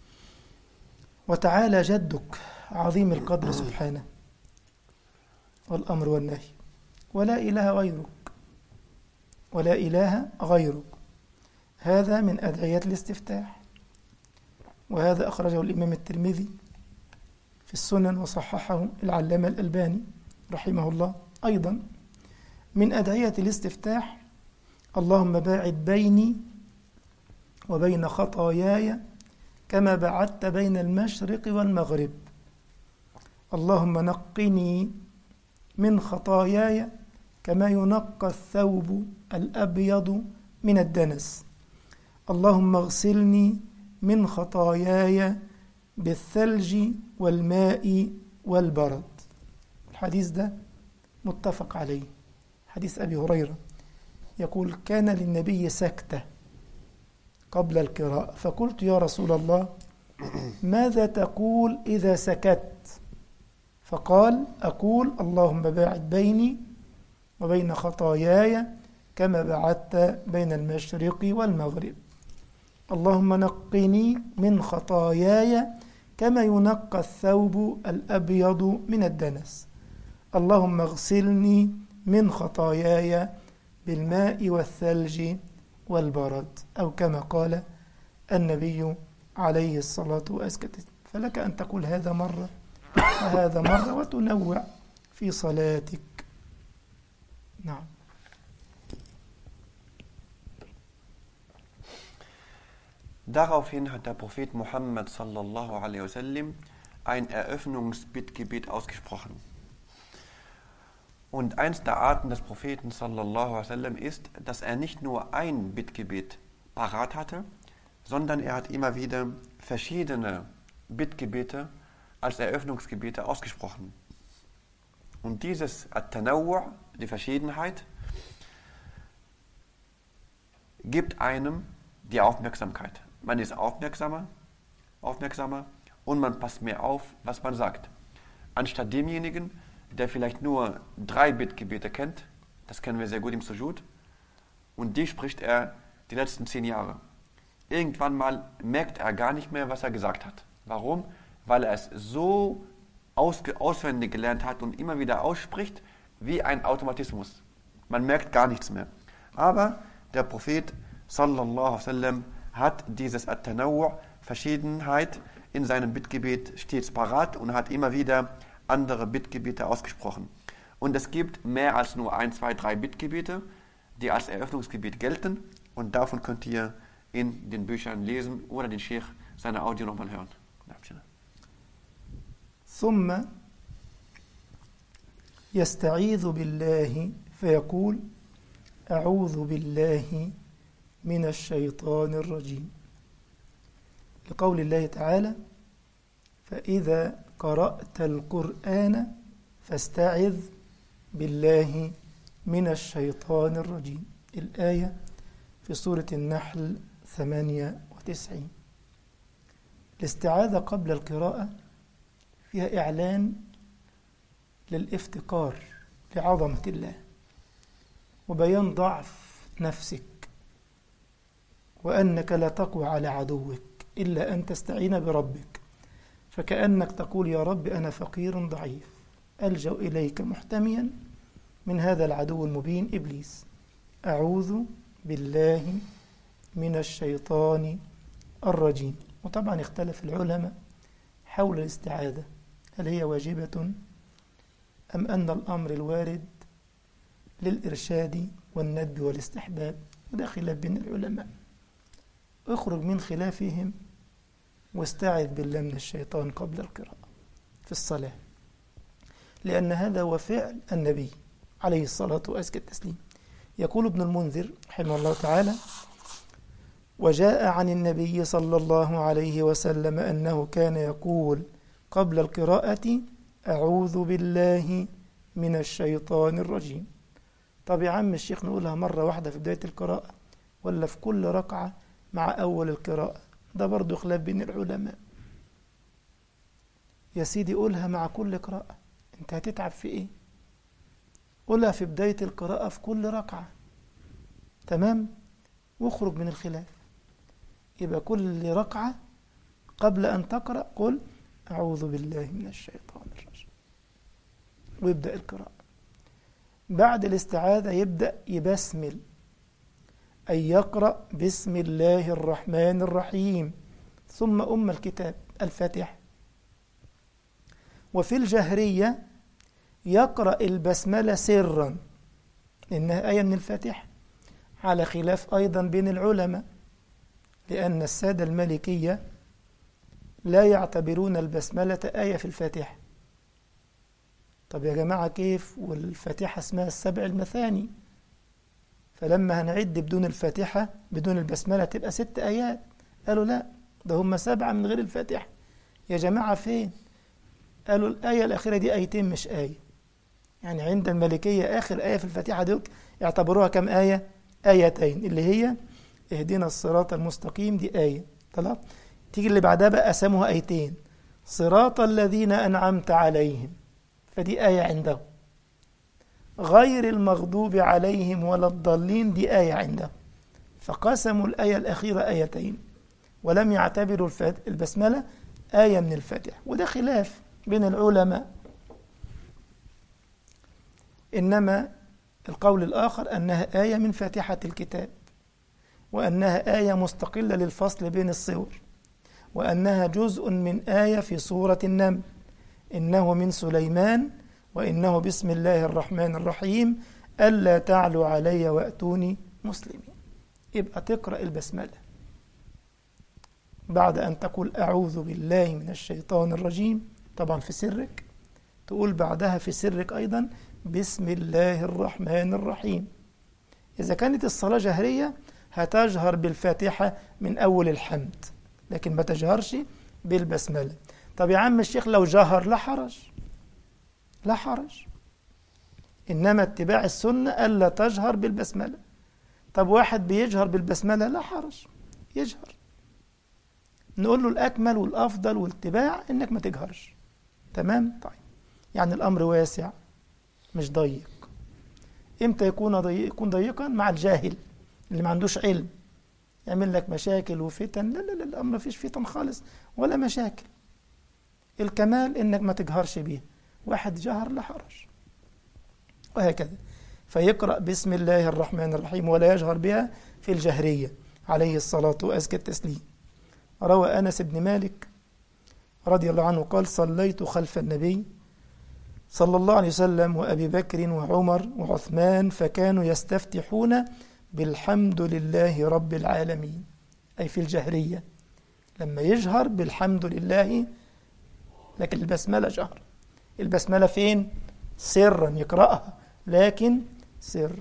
A: وتعالى جدك عظيم القدر سبحانه والأمر والنهي ولا إله غيرك ولا إله غيرك. هذا من أدعية الاستفتاح، وهذا أخرجه الإمام الترمذي في السنن وصححه العلامة الألباني رحمه الله. أيضا من أدعية الاستفتاح: اللهم باعد بيني وبين خطاياي كما بعدت بين المشرق والمغرب. اللهم نقني من خطاياي كما ينقى الثوب الأبيض من الدنس. اللهم اغسلني من خطاياي بالثلج والماء والبرد. الحديث ده متفق عليه، حديث أبي هريرة يقول: كان للنبي سكتة قبل القراءة، فقلت: يا رسول الله ماذا تقول إذا سكت؟ فقال: أقول اللهم باعد بيني وبين خطاياي كما بعدت بين المشرق والمغرب. اللهم نقني من خطاياي كما ينقى الثوب الأبيض من الدنس. اللهم اغسلني من خطاياي بالماء والثلج والبرد، أو كما قال النبي عليه الصلاة والسلام. فلك أن تقول هذا مرة وهذا مرة وتنوع في صلاتك. نعم.
B: Daraufhin hat der Prophet Muhammad sallallahu alaihi wasallam ein Eröffnungsbittgebet ausgesprochen. Und eins der Arten des Propheten sallallahu alaihi wasallam ist, dass er nicht nur ein Bittgebet parat hatte, sondern er hat immer wieder verschiedene Bittgebete als Eröffnungsgebete ausgesprochen. Und dieses At-Tanawwu', die Verschiedenheit, gibt einem die Aufmerksamkeit. Man ist aufmerksamer, aufmerksamer und man passt mehr auf, was man sagt. Anstatt demjenigen, der vielleicht nur drei Bittgebete kennt, das kennen wir sehr gut im Sujud, und die spricht er die letzten zehn Jahre. irgendwann mal merkt er gar nicht mehr, was er gesagt hat. Warum? Weil er es so ausge- auswendig gelernt hat und immer wieder ausspricht, wie ein Automatismus. Man merkt gar nichts mehr. Aber der Prophet sallallahu alaihi wasallam hat dieses At-Tanawu', Verschiedenheit, in seinem Bittgebet stets parat und hat immer wieder andere Bittgebete ausgesprochen. Und es gibt mehr als nur ein, zwei, drei Bittgebete, die als Eröffnungsgebet gelten. Und davon könnt ihr in den Büchern lesen oder den Sheikh seine Audio nochmal hören.
A: ثم يستعيذ بالله فيقول أعوذ بالله من الشيطان الرجيم، لقول الله تعالى: فإذا قرأت القرآن فاستعذ بالله من الشيطان الرجيم. الآية في سورة النحل ثمانية وتسعين. الاستعاذة قبل القراءة فيها إعلان للافتقار لعظمة الله وبيان ضعف نفسك وأنك لا تقوى على عدوك إلا أن تستعين بربك، فكأنك تقول: يا رب أنا فقير ضعيف ألجأ إليك محتميا من هذا العدو المبين إبليس، أعوذ بالله من الشيطان الرجيم. وطبعا اختلف العلماء حول الاستعاذة، هل هي واجبة أم أن الأمر الوارد للإرشاد والندب والاستحباب، وده خلاف بين العلماء. اخرج من خلافهم واستعذ بالله من الشيطان قبل القراءة في الصلاة، لأن هذا هو فعل النبي عليه الصلاة وأزكى التسليم. يقول ابن المنذر رحمه الله تعالى: وجاء عن النبي صلى الله عليه وسلم أنه كان يقول قبل القراءة: أعوذ بالله من الشيطان الرجيم. طب يا عم الشيخ نقولها مرة واحدة في بداية القراءة ولا في كل ركعة مع أول القراءة؟ ده برضو خلاف بين العلماء. يا سيدي قولها مع كل قراءة، انت هتتعب في ايه؟ قولها في بداية القراءة في كل ركعة، تمام؟ واخرج من الخلاف. يبقى كل ركعة قبل أن تقرأ قل أعوذ بالله من الشيطان الرجيم ويبدأ القراءة. بعد الاستعاذة يبدأ يبسمل، أي يقرأ بسم الله الرحمن الرحيم، ثم أم الكتاب الفاتحة. وفي الجهرية يقرأ البسملة سرا إنها آية من الفاتحة، على خلاف أيضا بين العلماء، لأن السادة المالكية لا يعتبرون البسملة آية في الفاتحة. طب يا جماعة كيف والفاتحة اسمها السبع المثاني؟ فلما هنعد بدون الفاتحة بدون البسملة تبقى ست آيات. قالوا لا، ده هم سبعة من غير الفاتحة. يا جماعة فين؟ قالوا الآية الأخيرة دي آيتين مش آية. يعني عند المالكية آخر آية في الفاتحة دول يعتبروها كم آية؟ آيتين، اللي هي اهدنا الصراط المستقيم، دي آية. طلع تيجي اللي بعدها بقى قسموها آيتين: صراط الذين أنعمت عليهم، فدي آية عندهم. غير المغضوب عليهم ولا الضالين، دي آية عندهم. فقسموا الآية الأخيرة آيتين ولم يعتبروا البسملة آية من الفاتحة، وده خلاف بين العلماء. إنما القول الآخر أنها آية من فاتحة الكتاب، وأنها آية مستقلة للفصل بين الصور، وأنها جزء من آية في سورة النمل: إنه من سليمان وإنه بسم الله الرحمن الرحيم ألا تعلوا علي وأتوني مسلمين. يبقى تقرأ البسملة بعد أن تقول أعوذ بالله من الشيطان الرجيم، طبعا في سرك، تقول بعدها في سرك أيضا بسم الله الرحمن الرحيم. إذا كانت الصلاة جهرية هتجهر بالفاتحة من أول الحمد، لكن ما تجهرش بالبسملة. طب يا عم الشيخ لو جهر لا حرج، لا حرج، إنما اتباع السنة ألا تجهر بالبسملة. طب واحد بيجهر بالبسملة، لا حرج يجهر، نقول له الأكمل والأفضل والاتباع إنك ما تجهرش. تمام؟ طيب، يعني الأمر واسع مش ضيق. إمتى يكون ضيق؟ يكون ضيقا مع الجاهل اللي ما عندوش علم، يعمل لك مشاكل وفتن. لا لا لا، الأمر ما فيش فتن خالص ولا مشاكل. الكمال إنك ما تجهرش بيه، واحد جهر لا حرج، وهكذا. فيقرأ بسم الله الرحمن الرحيم ولا يجهر بها في الجهرية عليه الصلاة وأزكى التسليم. روى أنس بن مالك رضي الله عنه قال: صليت خلف النبي صلى الله عليه وسلم وأبي بكر وعمر وعثمان فكانوا يستفتحون بالحمد لله رب العالمين، أي في الجهرية، لما يجهر بالحمد لله. لكن البسملة جهر. البسملة فين؟ سرا يقرأها، لكن سر.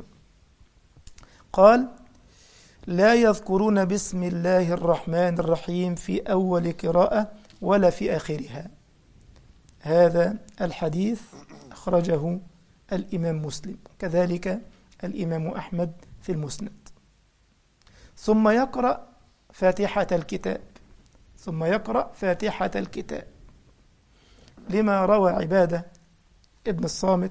A: قال: لا يذكرون بسم الله الرحمن الرحيم في أول قراءة ولا في آخرها. هذا الحديث أخرجه الإمام مسلم، كذلك الإمام أحمد في المسند. ثم يقرأ فاتحة الكتاب، ثم يقرأ فاتحة الكتاب، لما روى عبادة ابن الصامت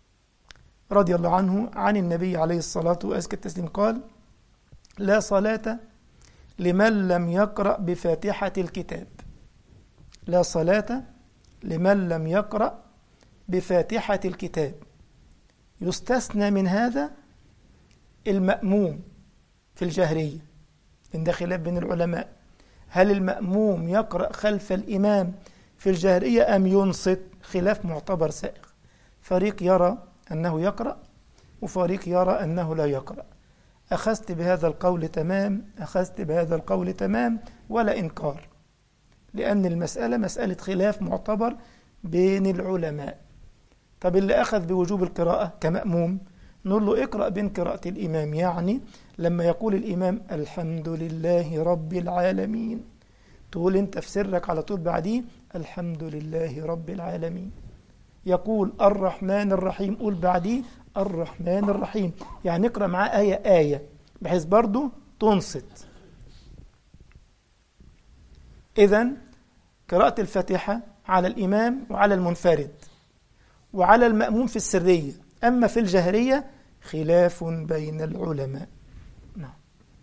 A: رضي الله عنه عن النبي عليه الصلاة وأزكى التسليم قال: لا صلاة لمن لم يقرأ بفاتحة الكتاب. لا صلاة لمن لم يقرأ بفاتحة الكتاب. يستثنى من هذا المأموم في الجهرية، من ده خلاف بين العلماء، هل المأموم يقرأ خلف الإمام في الجهرية أم ينصت؟ خلاف معتبر سائغ. فريق يرى أنه يقرأ وفريق يرى أنه لا يقرأ. أخذت بهذا القول تمام، أخذت بهذا القول تمام ولا إنكار، لأن المسألة مسألة خلاف معتبر بين العلماء. طب اللي أخذ بوجوب القراءة كمأموم نقول له اقرأ بين قراءة الإمام، يعني لما يقول الإمام الحمد لله رب العالمين تقول أنت في سرك على طول بعديه الحمد لله رب العالمين. يقول الرحمن الرحيم قول بعديه الرحمن الرحيم، يعني اقرأ معاه آية آية بحيث برضو تنصت. إذن قراءة الفاتحة على الإمام وعلى المنفرد وعلى المأموم في السرية، أما في الجهرية خلاف بين العلماء. نعم.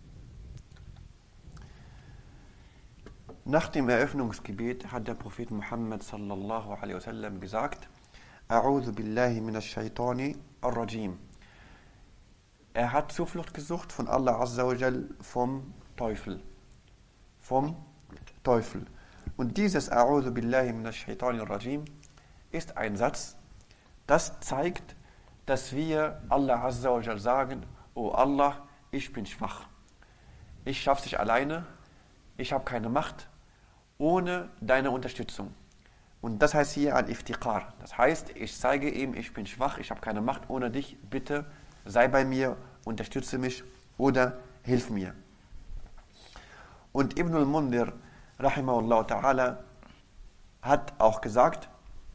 B: Nach dem Eröffnungsgebet hat der Prophet Muhammad sallallahu alaihi wasallam gesagt: A'udhu billahi minash shaitani ar-rajim. Er hat Zuflucht gesucht von Allah Azza wa Jal vom Teufel. Vom Teufel. Und dieses A'udhu billahi minash shaitani ar-rajim ist ein Satz, das zeigt, dass wir Allah Azza wa Jal sagen: Oh Allah, ich bin schwach. Ich schaff's nicht alleine. Ich habe keine Macht ohne deine Unterstützung. Und das heißt hier Al-Iftiqar. Das heißt, ich zeige ihm, ich bin schwach, ich habe keine Macht ohne dich. Bitte sei bei mir, unterstütze mich oder hilf mir. Und Ibn al-Mundir, rahimahullah ta'ala, hat auch gesagt,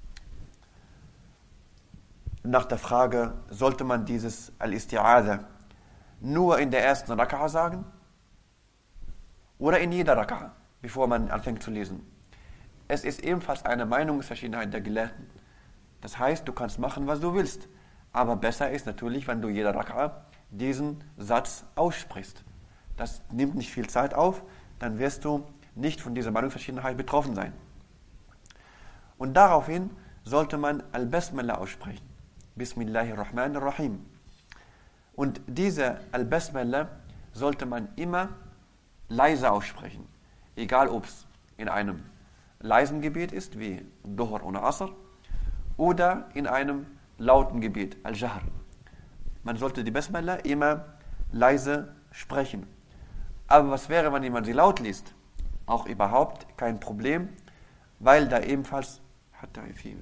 B: nach der Frage, sollte man dieses Al-Isti'adha nur in der ersten Raka'a sagen oder in jeder Raka'a, bevor man anfängt zu lesen. Es ist ebenfalls eine Meinungsverschiedenheit der Gelehrten. Das heißt, du kannst machen, was du willst. Aber besser ist natürlich, wenn du jeder Raka'a diesen Satz aussprichst. Das nimmt nicht viel Zeit auf, dann wirst du nicht von dieser Meinungsverschiedenheit betroffen sein. Und daraufhin sollte man Al-Basmala aussprechen. Bismillahirrahmanirrahim. Und diese Al-Basmala sollte man immer leise aussprechen. Egal, ob es in einem leisen Gebet ist, wie Duhr und Asr, oder in einem lauten Gebet, Al-Jahr. Man sollte die Basmala immer leise sprechen. Aber was wäre, wenn jemand sie laut liest? Auch überhaupt kein Problem, weil da ebenfalls hat da viel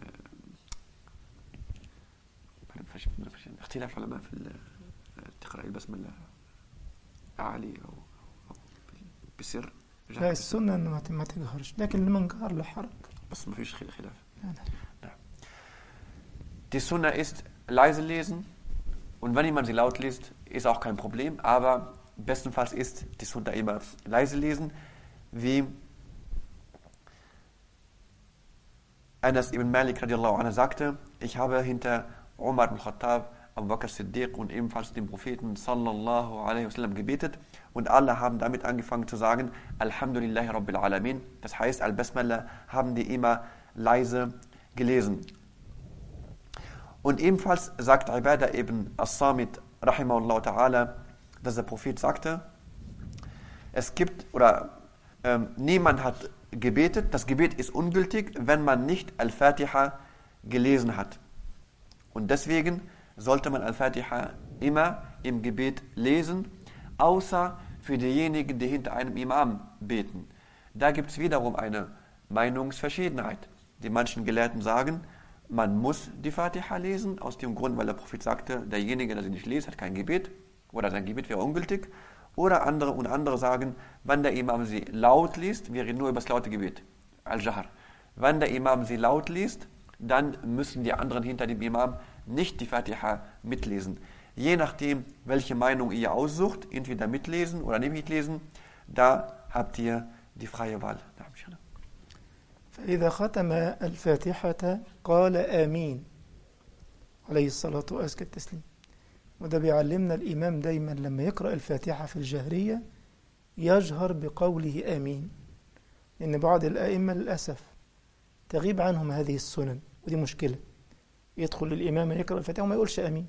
B: اختلاف علماء في تقرأ البسملة عالي أو بسر.
A: لا السنة أنه ما تجهرش، لكن لمن جهر له حرج.
B: بس ما فيش خلاف. Die Sunna ist leise lesen und wenn jemand sie laut liest, ist auch kein Problem, aber bestenfalls ist die Sunna immer leise lesen, wie Anas ibn Malik radiallahu anhu sagte, ich habe hinter Umar ibn Khattab Abu Bakr Siddiq und ebenfalls den Propheten sallallahu alaihi wasallam gebetet und alle haben damit angefangen zu sagen, Alhamdulillahi Rabbil Alamin. Das heißt, Al-Basmala haben die immer leise gelesen. Und ebenfalls sagt Ibadah ibn As-Samit rahimahullah ta'ala, dass der Prophet sagte, es gibt, oder ähm, niemand hat gebetet, das Gebet ist ungültig, wenn man nicht Al-Fatiha gelesen hat. Und deswegen sollte man Al-Fatiha immer im Gebet lesen, außer für diejenigen, die hinter einem Imam beten. Da gibt es wiederum eine Meinungsverschiedenheit. Die manchen Gelehrten sagen, man muss die Fatiha lesen, aus dem Grund, weil der Prophet sagte, derjenige, der sie nicht liest, hat kein Gebet, oder sein Gebet wäre ungültig. Oder andere und andere sagen, wenn der Imam sie laut liest, wir reden nur über das laute Gebet, Al-Jahr. Wenn der Imam sie laut liest, dann müssen die anderen hinter dem Imam nicht die Fatiha mitlesen. Je nachdem, welche Meinung ihr aussucht, entweder mitlesen oder nicht mitlesen, da habt ihr die freie Wahl.
A: فإذا ختم الفاتحة قال آمين عليه الصلاة وأزكى التسليم. وده بيعلمنا الإمام دايما لما يقرأ الفاتحة في الجهرية يجهر بقوله آمين، لأن بعض الأئمة للأسف تغيب عنهم هذه السنن، ودي مشكلة. يدخل الإمام يقرأ الفاتحة وما يقولش آمين،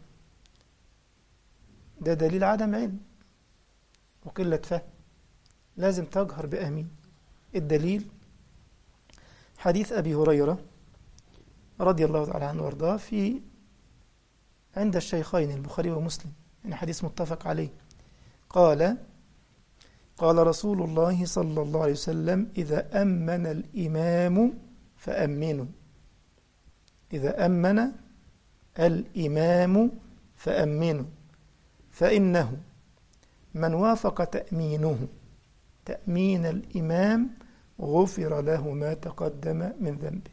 A: ده دليل عدم علم وقلة فهم. لازم تجهر بآمين. الدليل حديث أبي هريرة رضي الله تعالى عنه وارضاه في عند الشيخين البخاري ومسلم، يعني حديث متفق عليه. قال قال رسول الله صلى الله عليه وسلم إذا أمن الإمام فأمنوا، إذا أمن الإمام فأمنوا، فإنه من وافق تأمينه تأمين الإمام غفر له ما تقدم من ذنبه.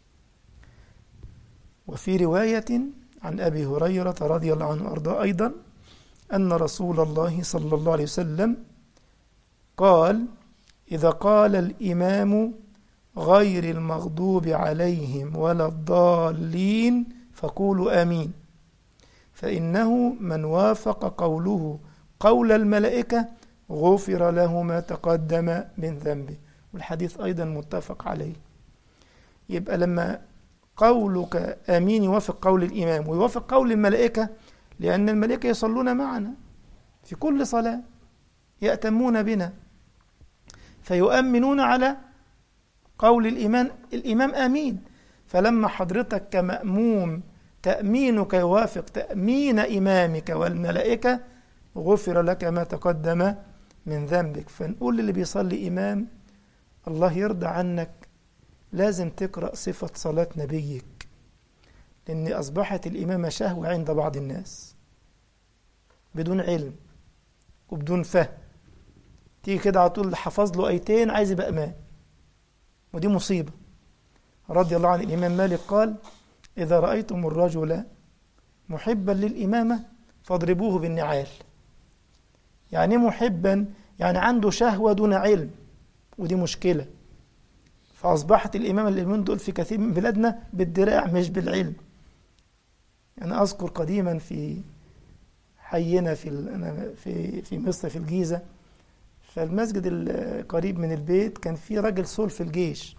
A: وفي رواية عن أبي هريرة رضي الله عنه وأرضاه أيضا أن رسول الله صلى الله عليه وسلم قال إذا قال الإمام غير المغضوب عليهم ولا الضالين فقولوا آمين، فإنه من وافق قوله قول الملائكة غفر له ما تقدم من ذنبه. والحديث أيضا متفق عليه. يبقى لما قولك آمين يوافق قول الإمام ويوافق قول الملائكة، لأن الملائكة يصلون معنا في كل صلاة، يأتمون بنا فيؤمنون على قول الإمام الإمام آمين. فلما حضرتك كمأموم تأمينك يوافق تأمين إمامك والملائكة غفر لك ما تقدم من ذنبك. فنقول للي بيصلي إمام الله يرضى عنك لازم تقرأ صفة صلاة نبيك، لأن أصبحت الإمامة شهوة عند بعض الناس بدون علم وبدون فهم. تيجي كده على طول حفظ له آيتين عايز يبقى إمام، ودي مصيبة. رضي الله عن الإمام مالك قال إذا رأيتم الرجل محبا للإمامة فاضربوه بالنعال. يعني محبا يعني عنده شهوة دون علم، ودي مشكلة. فأصبحت الإمامة اليومين دول في كثير من بلادنا بالدراع مش بالعلم. أنا أذكر قديما في حينا في في في مصر في الجيزة، فالمسجد القريب من البيت كان في راجل صول في الجيش،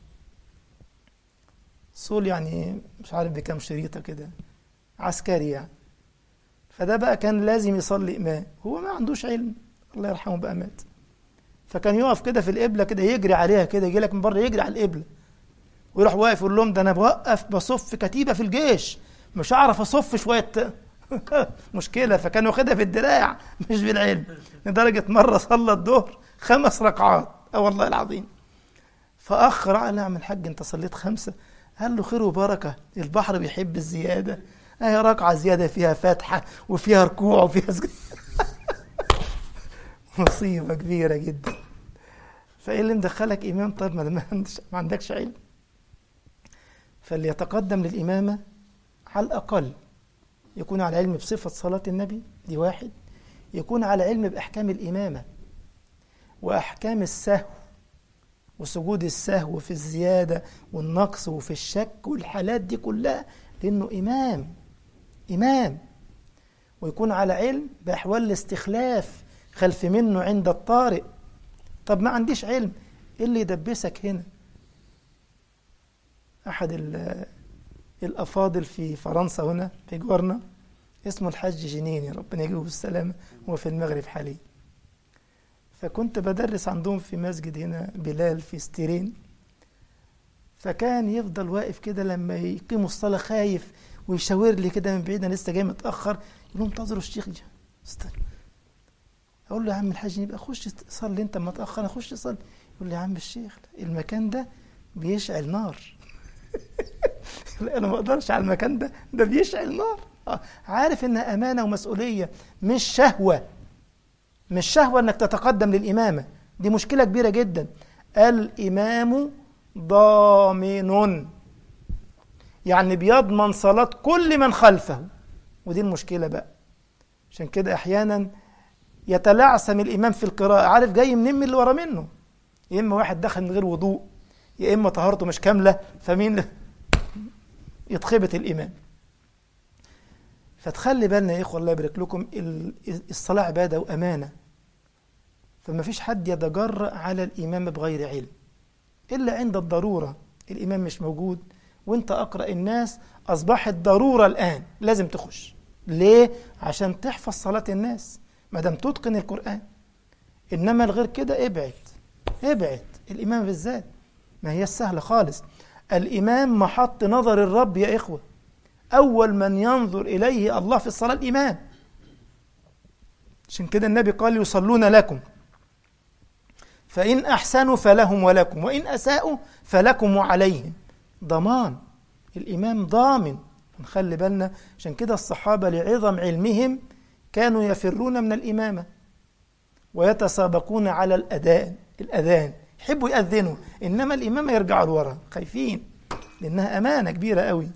A: صول يعني مش عارف بكام شريطة كده، عسكري يعني. فده بقى كان لازم يصلي إمام، هو ما عندوش علم الله يرحمه بقى مات. فكان يقف كده في القبلة كده يجري عليها كده، يجي لك من بره يجري على القبلة ويروح واقف يقول لهم ده أنا بوقف بصف كتيبة في الجيش مش هعرف أصف شوية مشكلة. فكان واخدها في الدراع مش بالعلم، لدرجة مرة صلى الظهر خمس ركعات اه والله العظيم. فأخر قال نعم الحاج أنت صليت خمسة، قال له خير وبركة، البحر بيحب الزيادة، اهي ركعة زيادة فيها فاتحة وفيها ركوع وفيها سجود. مصيبة كبيرة جدا. فإيه اللي مدخلك إمام؟ طيب ما عندكش علم. فاللي يتقدم للإمامة على الأقل يكون على علم بصفة صلاة النبي، دي واحد، يكون على علم بأحكام الإمامة وأحكام السهو وسجود السهو في الزيادة والنقص وفي الشك والحالات دي كلها، لأنه إمام إمام ويكون على علم بأحوال الاستخلاف خلف منه عند الطارئ. طب ما عنديش علم، إيه اللي يدبسك هنا؟ أحد الأفاضل في فرنسا هنا في جوارنا اسمه الحاج جنيني، ربنا يجيبه بالسلامة، هو في المغرب حاليا. فكنت بدرس عندهم في مسجد هنا بلال في ستيرين، فكان يفضل واقف كده لما يقيموا الصلاة خايف ويشاور لي كده من بعيد، أنا لسه جاي متأخر، يقول لهم انتظروا الشيخ جا استنى. أقول له يا عم الحاج يبقى خش صلي أنت، ما تأخر أخش صلي. يقول لي يا عم الشيخ المكان ده بيشعل نار. لا أنا ما أقدرش على المكان ده، ده بيشعل نار. آه. عارف إنها أمانة ومسؤولية، مش شهوة، مش شهوة إنك تتقدم للإمامة، دي مشكلة كبيرة جدا. الإمام ضامن، يعني بيضمن صلاة كل من خلفه، ودي المشكلة بقى. عشان كده أحيانا يتلعثم الإمام في القراءة، عارف جاي منين؟ من اللي ورا منه، يا إما واحد دخل من غير وضوء، يا إما طهارته مش كاملة، فمين يتخبط الإمام. فتخلي بالنا يا إخوة الله يبارك لكم، الصلاة عبادة وأمانة، فما فيش حد يتجرأ على الإمام بغير علم إلا عند الضرورة. الإمام مش موجود وانت أقرأ الناس، أصبحت ضرورة الآن لازم تخش. ليه؟ عشان تحفظ صلاة الناس ما دام تتقن القرآن. إنما الغير كده ابعد ابعد. الإمام بالذات ما هي السهلة خالص، الإمام محط نظر الرب يا إخوة، أول من ينظر إليه الله في الصلاة الإمام. عشان كده النبي قال يصلون لكم فإن أحسنوا فلهم ولكم وإن أساءوا فلكم وعليهم. ضمان، الإمام ضامن. نخلي بالنا. عشان كده الصحابة لعظم علمهم كانوا يفرون من الإمامة ويتسابقون على الأذان الأذان يحبوا يأذنوا، إنما الإمامة يرجعوا لورا خايفين، لأنها أمانة كبيرة قوي.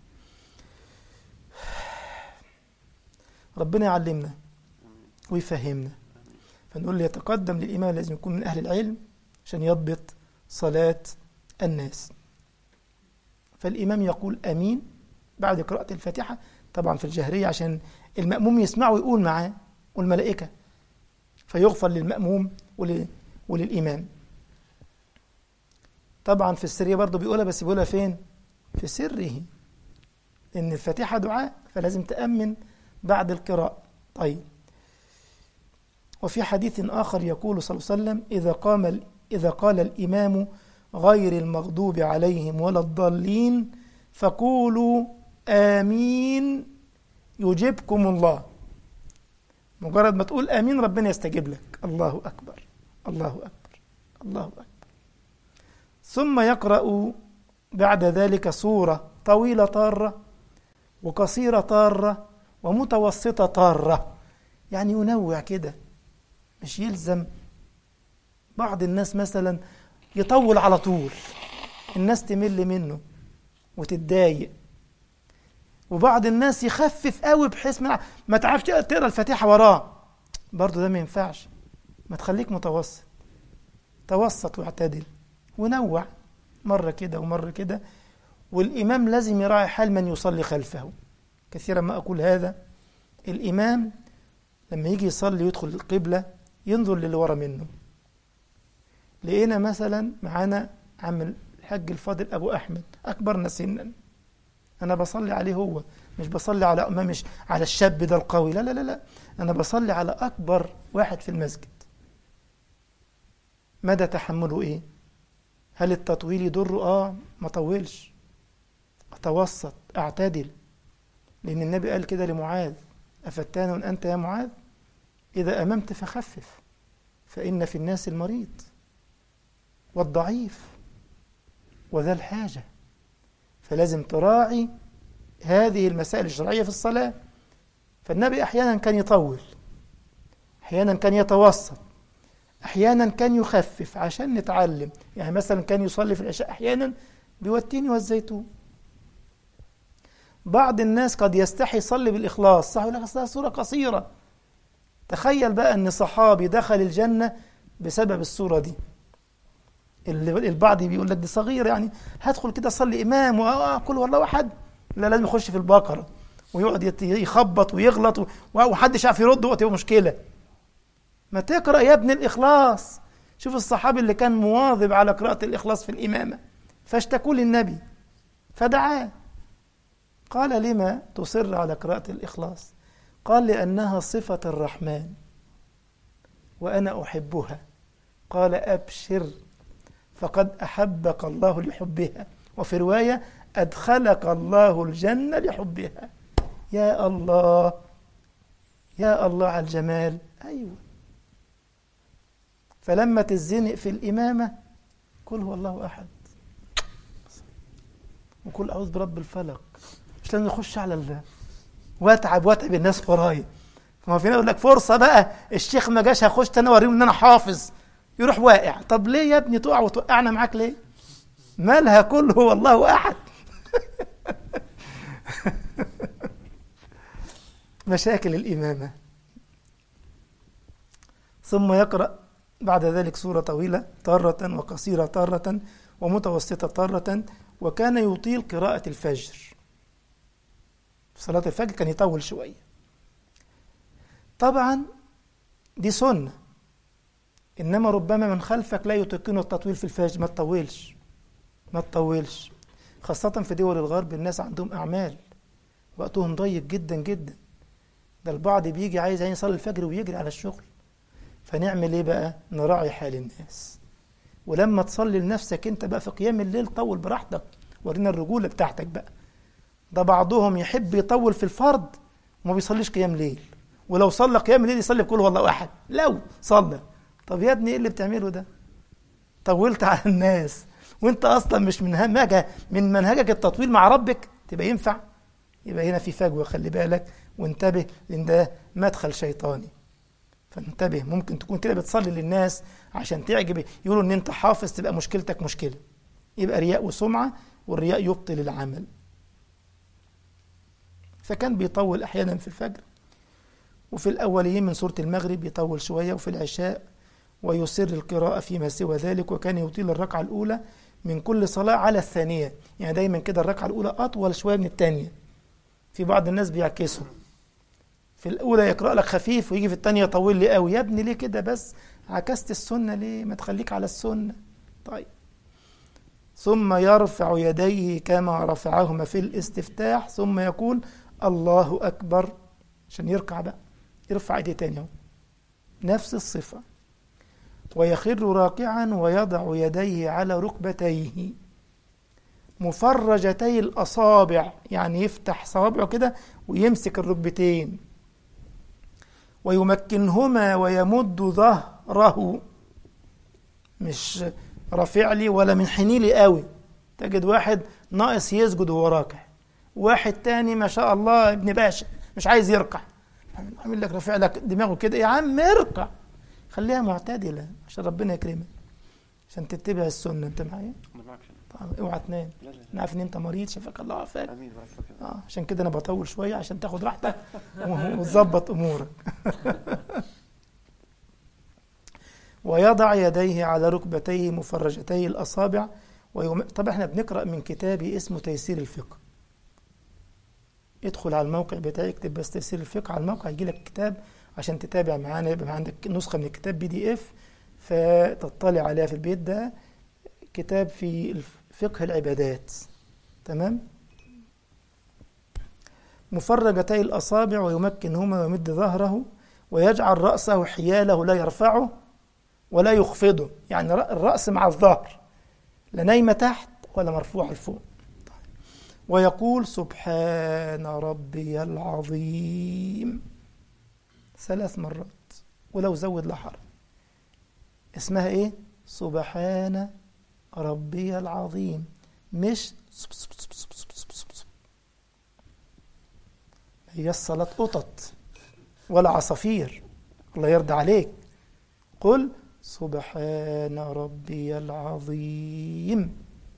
A: ربنا يعلمنا ويفهمنا. فنقول لي يتقدم للإمام لازم يكون من أهل العلم عشان يضبط صلاة الناس. فالإمام يقول أمين بعد قراءة الفاتحة، طبعا في الجهرية عشان المأموم يسمع ويقول معاه والملائكة، فيغفر للمأموم وللإمام. طبعا في السرية برضه بيقولها، بس بيقولها فين؟ في سره، لأن الفاتحة دعاء فلازم تأمن بعد القراءة. طيب، وفي حديث آخر يقول صلى الله عليه وسلم إذا قام إذا قال الإمام غير المغضوب عليهم ولا الضالين فقولوا آمين يجيبكم الله. مجرد ما تقول آمين ربنا يستجيب لك. الله أكبر الله أكبر الله أكبر. ثم يقرأ بعد ذلك سورة طويلة طارة وقصيرة طارة ومتوسطة طارة، يعني ينوع كده، مش يلزم. بعض الناس مثلا يطول على طول، الناس تمل منه وتتضايق، وبعض الناس يخفف قوي بحيث ما, ما تعرفش تقرأ الفاتحة وراه، برضو ده ما ينفعش. ما تخليك متوسط، توسط واعتدل ونوع، مرة كده ومرة كده. والإمام لازم يراعي حال من يصلي خلفه. كثيرا ما أقول هذا، الإمام لما يجي يصلي ويدخل القبلة ينظر للي ورا منه. لقينا مثلا معانا عم الحاج الفاضل أبو أحمد أكبرنا سنا، أنا بصلي عليه هو، مش بصلي على أمام، مش على الشاب ده القوي، لا لا لا لا، أنا بصلي على أكبر واحد في المسجد. مدى تحمله إيه؟ هل التطويل يضر؟ آه ما طولش، أتوسط أعتدل، لأن النبي قال كده لمعاذ أفتان أنت يا معاذ إذا أممت فخفف فإن في الناس المريض والضعيف وذا الحاجة. فلازم تراعي هذه المسائل الشرعية في الصلاة. فالنبي أحيانا كان يطول، أحيانا كان يتوسط، أحيانا كان يخفف عشان نتعلم. يعني مثلا كان يصلي في العشاء أحيانا بالتين والزيتون. بعض الناس قد يستحي يصلي بالإخلاص، صح، يقول لك أصلها سورة قصيرة. تخيل بقى أن صحابي دخل الجنة بسبب السورة دي. البعض بيقول لك دي صغيرة، يعني هدخل كده أصلي إمام وأقول والله واحد، لا لازم يخش في البقرة ويقعد يخبط ويغلط ومحدش عارف يرد وقت مشكلة. ما تقرأ يا ابن الإخلاص. شوف الصحابي اللي كان مواظب على قراءة الإخلاص في الإمامة، فاشتكوا للنبي فدعاه، قال لما تصر على قراءة الإخلاص؟ قال لأنها صفة الرحمن وأنا أحبها. قال أبشر فقد أحبك الله لحبها، وفي رواية أدخلك الله الجنة لحبها. يا الله يا الله على الجمال. أيوة. فلما تزنق في الإمامة قل هو الله أحد، وقل أعوذ برب الفلق، مش لازم نخش على الله واتعب واتعب الناس ورايا. فما فينا يقول لك فرصة بقى الشيخ ما جاش هخش انا اوريهم ان انا حافظ، يروح واقع. طب ليه يا ابني تقع وتوقعنا معاك ليه؟ مالها كله هو الله أحد. مشاكل الإمامة. ثم يقرأ بعد ذلك سورة طويلة تارة وقصيرة تارة ومتوسطة تارة، وكان يطيل قراءة الفجر. في صلاة الفجر كان يطول شوية. طبعا دي سنة، إنما ربما من خلفك لا يطيقون التطويل في الفجر. ما تطولش ما تطولش خاصة في دول الغرب، الناس عندهم أعمال وقتهم ضيق جدا جدا. ده البعض بيجي عايز يصلي الفجر ويجري على الشغل. فنعمل ايه بقى؟ نراعي حال الناس. ولما تصلي لنفسك انت بقى في قيام الليل طول براحتك، ورينا الرجولة بتاعتك بقى. ده بعضهم يحب يطول في الفرض وما بيصليش قيام ليل، ولو صلى قيام الليل يصلي بكل والله أحد لو صلى. طب يا ابني ايه اللي بتعمله ده؟ طولت على الناس وانت اصلا مش من همجة من منهجك التطويل مع ربك، تبقى ينفع؟ يبقى هنا في فجوة، خلي بالك وانتبه، لان ده مدخل شيطاني. فانتبه، ممكن تكون كده بتصلي للناس عشان تعجب، يقولوا ان انت حافظ، تبقى مشكلتك مشكلة، يبقى رياء وسمعة، والرياء يبطل العمل. فكان بيطول احيانا في الفجر، وفي الاوليين من سورة المغرب يطول شوية، وفي العشاء، ويسر القراءة فيما سوى ذلك. وكان يطيل الركعة الأولى من كل صلاة على الثانية، يعني دايما كده الركعة الأولى أطول شوية من الثانية. في بعض الناس بيعكسوا، في الأولى يقرأ لك خفيف ويجي في الثانية يطول لي قوي. يا ابني ليه كده بس؟ عكست السنة ليه؟ ما تخليك على السنة. طيب. ثم يرفع يديه كما رفعهما في الاستفتاح، ثم يقول الله أكبر، عشان يركع بقى يرفع يديه تاني اهو، نفس الصفة. ويخر راكعا ويضع يديه على ركبتيه مفرجتي الأصابع، يعني يفتح صوابعه كده ويمسك الركبتين، ويمكنهما ويمد ظهره، مش رافع لي ولا منحني لي قوي. تجد واحد ناقص يسجد وهو راكع، واحد تاني ما شاء الله ابن باشا مش عايز يركع، عامل لك رافع لك دماغه كده. يا عم اركع، خليها معتدلة عشان ربنا يكرمك، عشان تتبع السنة. انت معايا؟ طبعا اوعى تنام، انا عارف ان انت مريض، شفاك الله عافاك. اه عشان كده انا بطول شوية عشان تاخد راحتك وتظبط امورك. ويضع يديه على ركبتيه مفرجتي الأصابع ويوم... طبعا احنا بنقرأ من كتابي اسمه تيسير الفقه. ادخل على الموقع بتاعي، اكتب بس تيسير الفقه على الموقع، يجي لك كتاب عشان تتابع معانا، يبقى عندك نسخة من الكتاب بي دي اف فتطلع عليها في البيت. ده كتاب في فقه العبادات. تمام. مفرجتي الأصابع ويمكنهما ويمد ظهره ويجعل رأسه حياله، لا يرفعه ولا يخفضه، يعني الرأس مع الظهر، لا نايمة تحت ولا مرفوعة لفوق. ويقول سبحان ربي العظيم ثلاث مرات، ولو زود لا حرج. اسمها ايه؟ سبحان ربي العظيم، مش هي الصلاة قطط ولا عصافير، الله يرضى عليك. قل سبحان ربي العظيم.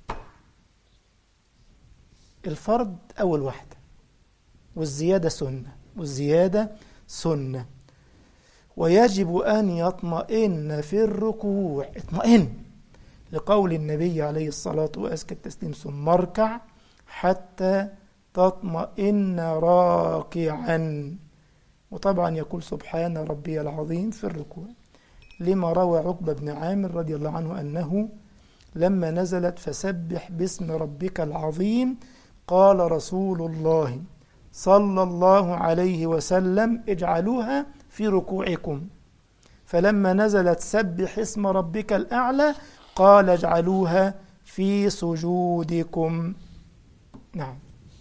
A: الفرض أول واحدة، والزيادة سنة، والزيادة سنة. ويجب أن يطمئن في الركوع، اطمئن، لقول النبي عليه الصلاة وأزكى التسليم ثم اركع حتى تطمئن راكعا. وطبعا يقول سبحان ربي العظيم في الركوع، لما روى عقبة بن عامر رضي الله عنه أنه لما نزلت فسبح باسم ربك العظيم قال رسول الله صلى الله عليه وسلم اجعلوها في ركوعكم، فلما نزلت سبح اسم ربك الأعلى قال اجعلوها في سجودكم. نعم.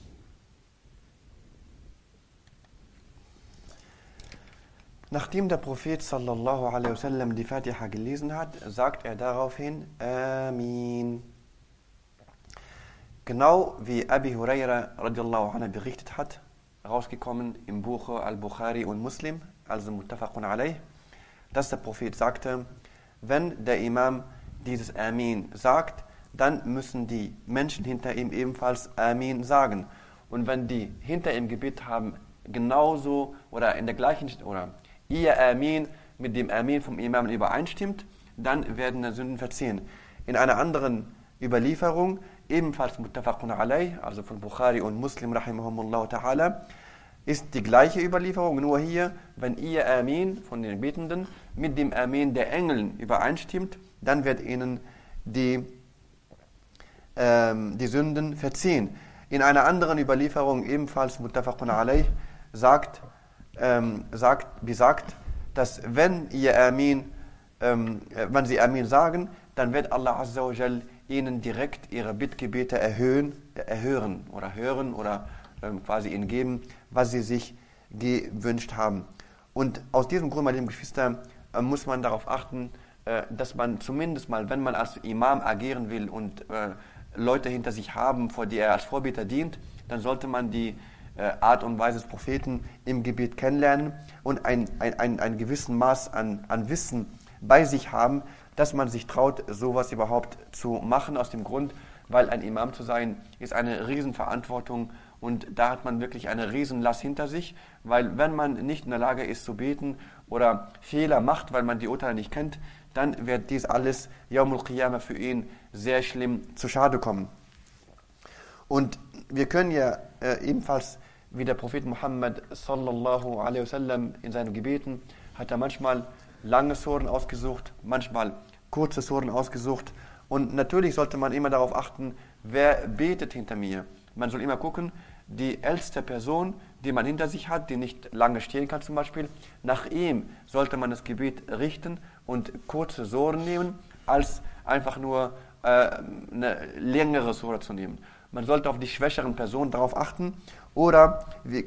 B: Nachdem der Prophet sallallahu alaihi wasallam die Fatiha gelesen hat, sagt er daraufhin Amin. Genau wie Abi Huraira radiallahu anhu berichtet hat, rausgekommen im Buch Al-Bukhari und Muslim, also Muttafaqun alayh, dass der Prophet sagte, wenn der Imam dieses Amin sagt, dann müssen die Menschen hinter ihm ebenfalls Amin sagen. Und wenn die hinter ihm Gebet haben, genauso oder in der gleichen oder ihr Amin mit dem Amin vom Imam übereinstimmt, dann werden die Sünden verziehen. In einer anderen Überlieferung, ebenfalls Muttafaqun alayh, also von Bukhari und Muslim rahimahumullah ta'ala, ist die gleiche Überlieferung, nur hier, wenn ihr Amin von den Betenden mit dem Amin der Engeln übereinstimmt, dann wird ihnen die, ähm, die Sünden verziehen. In einer anderen Überlieferung, ebenfalls Muttafaqun alayh, sagt, ähm, sagt, besagt, dass wenn ihr Amin, ähm, wenn sie Amin sagen, dann wird Allah Azza wa Jal ihnen direkt ihre Bittgebete erhöhen, erhören oder hören oder ähm, quasi ihnen geben, was sie sich gewünscht haben. Und aus diesem Grund, meine lieben Geschwister, äh, muss man darauf achten, äh, dass man zumindest mal, wenn man als Imam agieren will und äh, Leute hinter sich haben, vor die er als Vorbeter dient, dann sollte man die äh, Art und Weise des Propheten im Gebet kennenlernen und ein, ein, ein, ein gewissen Maß an, an Wissen bei sich haben, dass man sich traut, sowas überhaupt zu machen, aus dem Grund, weil ein Imam zu sein, ist eine Riesenverantwortung und da hat man wirklich eine Riesenlast hinter sich, weil wenn man nicht in der Lage ist zu beten oder Fehler macht, weil man die Urteile nicht kennt, dann wird dies alles Yawmul Qiyamah für ihn sehr schlimm zu Schade kommen. Und wir können ja äh, ebenfalls, wie der Prophet Muhammad sallallahu alaihi wasallam in seinen Gebeten, hat er manchmal lange Suren ausgesucht, manchmal kurze Suren ausgesucht. Und natürlich sollte man immer darauf achten, wer betet hinter mir. Man soll immer gucken, die älteste Person, die man hinter sich hat, die nicht lange stehen kann zum Beispiel, nach ihm sollte man das Gebet richten und kurze Suren nehmen, als einfach nur äh, eine längere Sure zu nehmen. Man sollte auf die schwächeren Personen darauf achten oder wie,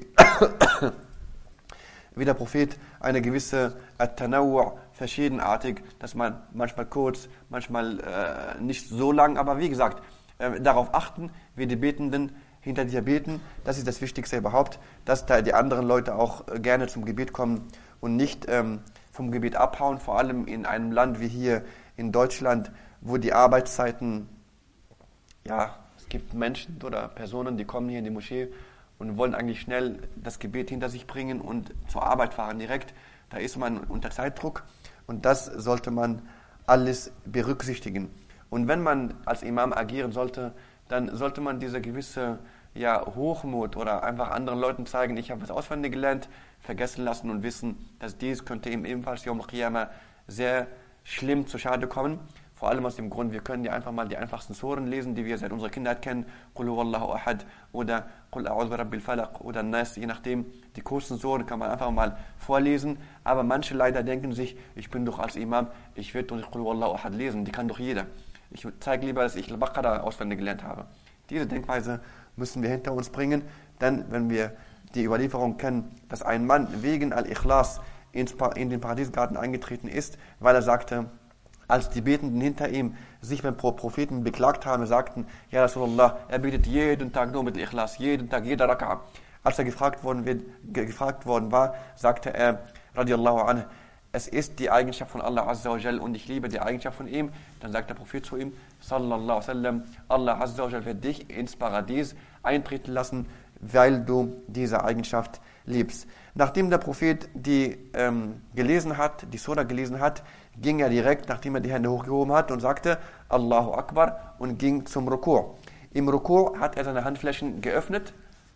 B: wie der Prophet eine gewisse At-Tanawwu', verschiedenartig, dass man manchmal kurz, manchmal äh, nicht so lang, aber wie gesagt, äh, darauf achten, wie die Betenden hinter dir beten. Das ist das Wichtigste überhaupt, dass da die anderen Leute auch äh, gerne zum Gebet kommen und nicht ähm, vom Gebet abhauen, vor allem in einem Land wie hier in Deutschland, wo die Arbeitszeiten, ja, es gibt Menschen oder Personen, die kommen hier in die Moschee und wollen eigentlich schnell das Gebet hinter sich bringen und zur Arbeit fahren direkt. Da ist man unter Zeitdruck und das sollte man alles berücksichtigen. Und wenn man als Imam agieren sollte, dann sollte man diese gewisse ja, Hochmut oder einfach anderen Leuten zeigen, ich habe was auswendig gelernt, vergessen lassen und wissen, dass dies könnte ihm ebenfalls Yawm al-Qiyamah sehr schlimm zu Schade kommen. Vor allem aus dem Grund, wir können ja einfach mal die einfachsten Suren lesen, die wir seit unserer Kindheit kennen. Qul huwallahu ahad oder Qul a'udhu birabbil falaq oder Nas, je nachdem. Die kurzen Suren kann man einfach mal vorlesen. Aber manche leider denken sich, ich bin doch als Imam, ich werde doch nicht Qul huwallahu ahad lesen, die kann doch jeder. Ich zeige lieber, dass ich Al-Baqarah auswendig gelernt habe. Diese Denkweise müssen wir hinter uns bringen, denn wenn wir die Überlieferung kennen, dass ein Mann wegen Al-Ikhlas in den Paradiesgarten eingetreten ist, weil er sagte, als die Betenden hinter ihm sich beim Propheten beklagt haben, sagten, ja Rasulullah, er betet jeden Tag nur mit Ikhlas, jeden Tag, jeder Raka'a. Als er gefragt worden, wird, gefragt worden war, sagte er, radiallahu anhu, es ist die Eigenschaft von Allah Azza wa Jal und ich liebe die Eigenschaft von ihm. Dann sagt der Prophet zu ihm, sallallahu alaihi wasallam, Allah Azza wa Jal wird dich ins Paradies eintreten lassen, weil du diese Eigenschaft liebst. Nachdem der Prophet die ähm, gelesen hat, die Surah gelesen hat, ging er direkt, nachdem er die Hände hochgehoben hat und sagte, Allahu Akbar und ging zum Ruku'. Im Ruku' hat er seine Handflächen geöffnet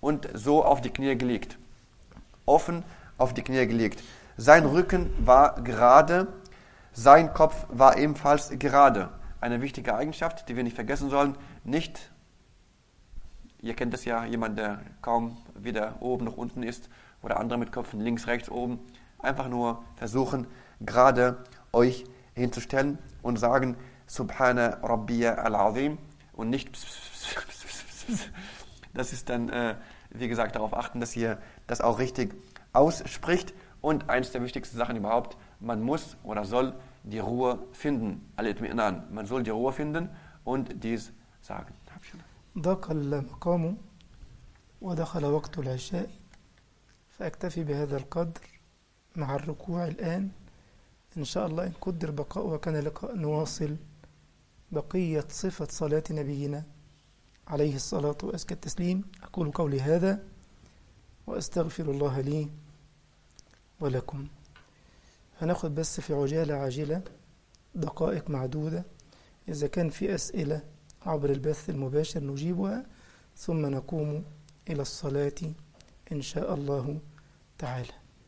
B: und so auf die Knie gelegt. Offen auf die Knie gelegt. Sein Rücken war gerade, sein Kopf war ebenfalls gerade. Eine wichtige Eigenschaft, die wir nicht vergessen sollen. Nicht, ihr kennt das ja, jemand, der kaum weder oben noch unten ist oder andere mit Köpfen links, rechts, oben. Einfach nur versuchen, gerade euch hinzustellen und sagen, Subhana Rabbiya al-Azim und nicht das ist dann, äh, wie gesagt, darauf achten, dass ihr das auch richtig ausspricht. Und eins der wichtigsten Sachen überhaupt, man muss oder soll die Ruhe finden. Al-Itmi'nan. Man soll die Ruhe finden und dies sagen.
A: ضاق المقام ودخل وقت العشاء فأكتفي بهذا القدر مع الركوع الآن إن شاء الله. إن قدر بقاء وكان لقاء نواصل بقية صفة صلاة نبينا عليه الصلاة وأزكى التسليم. أقول قولي هذا وأستغفر الله لي ولكم. هناخد بس في عجالة عاجلة دقائق معدودة، إذا كان في أسئلة عبر البث المباشر نجيبها ثم نقوم إلى الصلاة إن شاء الله تعالى.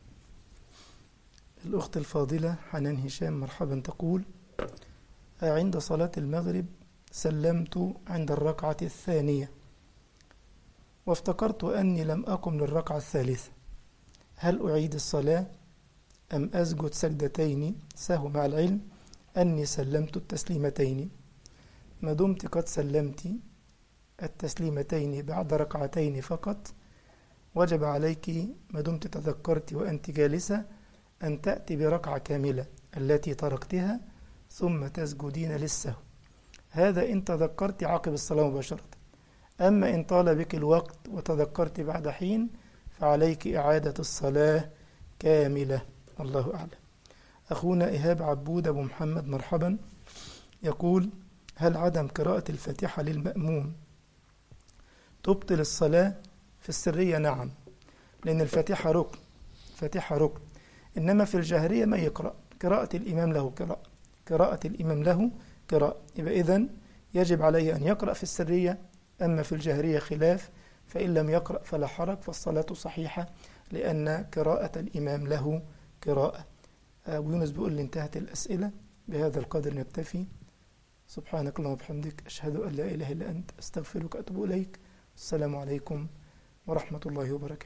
A: الأخت الفاضلة حنان هشام مرحبا تقول: عند صلاة المغرب سلمت عند الركعة الثانية وافتكرت أني لم أقم للركعة الثالثة، هل أعيد الصلاة أم أسجد سجدتين سهو مع العلم أني سلمت التسليمتين؟ ما دمت قد سلمت التسليمتين بعد ركعتين فقط وجب عليك ما دمت تذكرت وأنت جالسة أن تأتي بركعة كاملة التي تركتها ثم تسجدين للسهو. هذا إن تذكرت عقب الصلاة مباشرة. أما إن طال بك الوقت وتذكرت بعد حين فعليك إعادة الصلاة كاملة. الله أعلم. أخونا إيهاب عبود أبو محمد مرحبا يقول: هل عدم قراءة الفاتحة للمأموم تبطل الصلاة؟ في السرية نعم، لأن الفاتحة ركن، الفاتحة ركن، إنما في الجهرية ما يقرأ، قراءة الإمام له قراءة، قراءة الإمام له قراءة، يبقى إذن يجب عليه أن يقرأ في السرية. أما في الجهرية خلاف، فإن لم يقرأ فلا حرج فالصلاة صحيحة لأن قراءة الإمام له قراءة. أبو يونس بيقول لي انتهت الأسئلة، بهذا القدر نكتفي. سبحانك اللهم وبحمدك أشهد أن لا إله إلا أنت أستغفرك وأتوب إليك. السلام عليكم ورحمة الله وبركاته.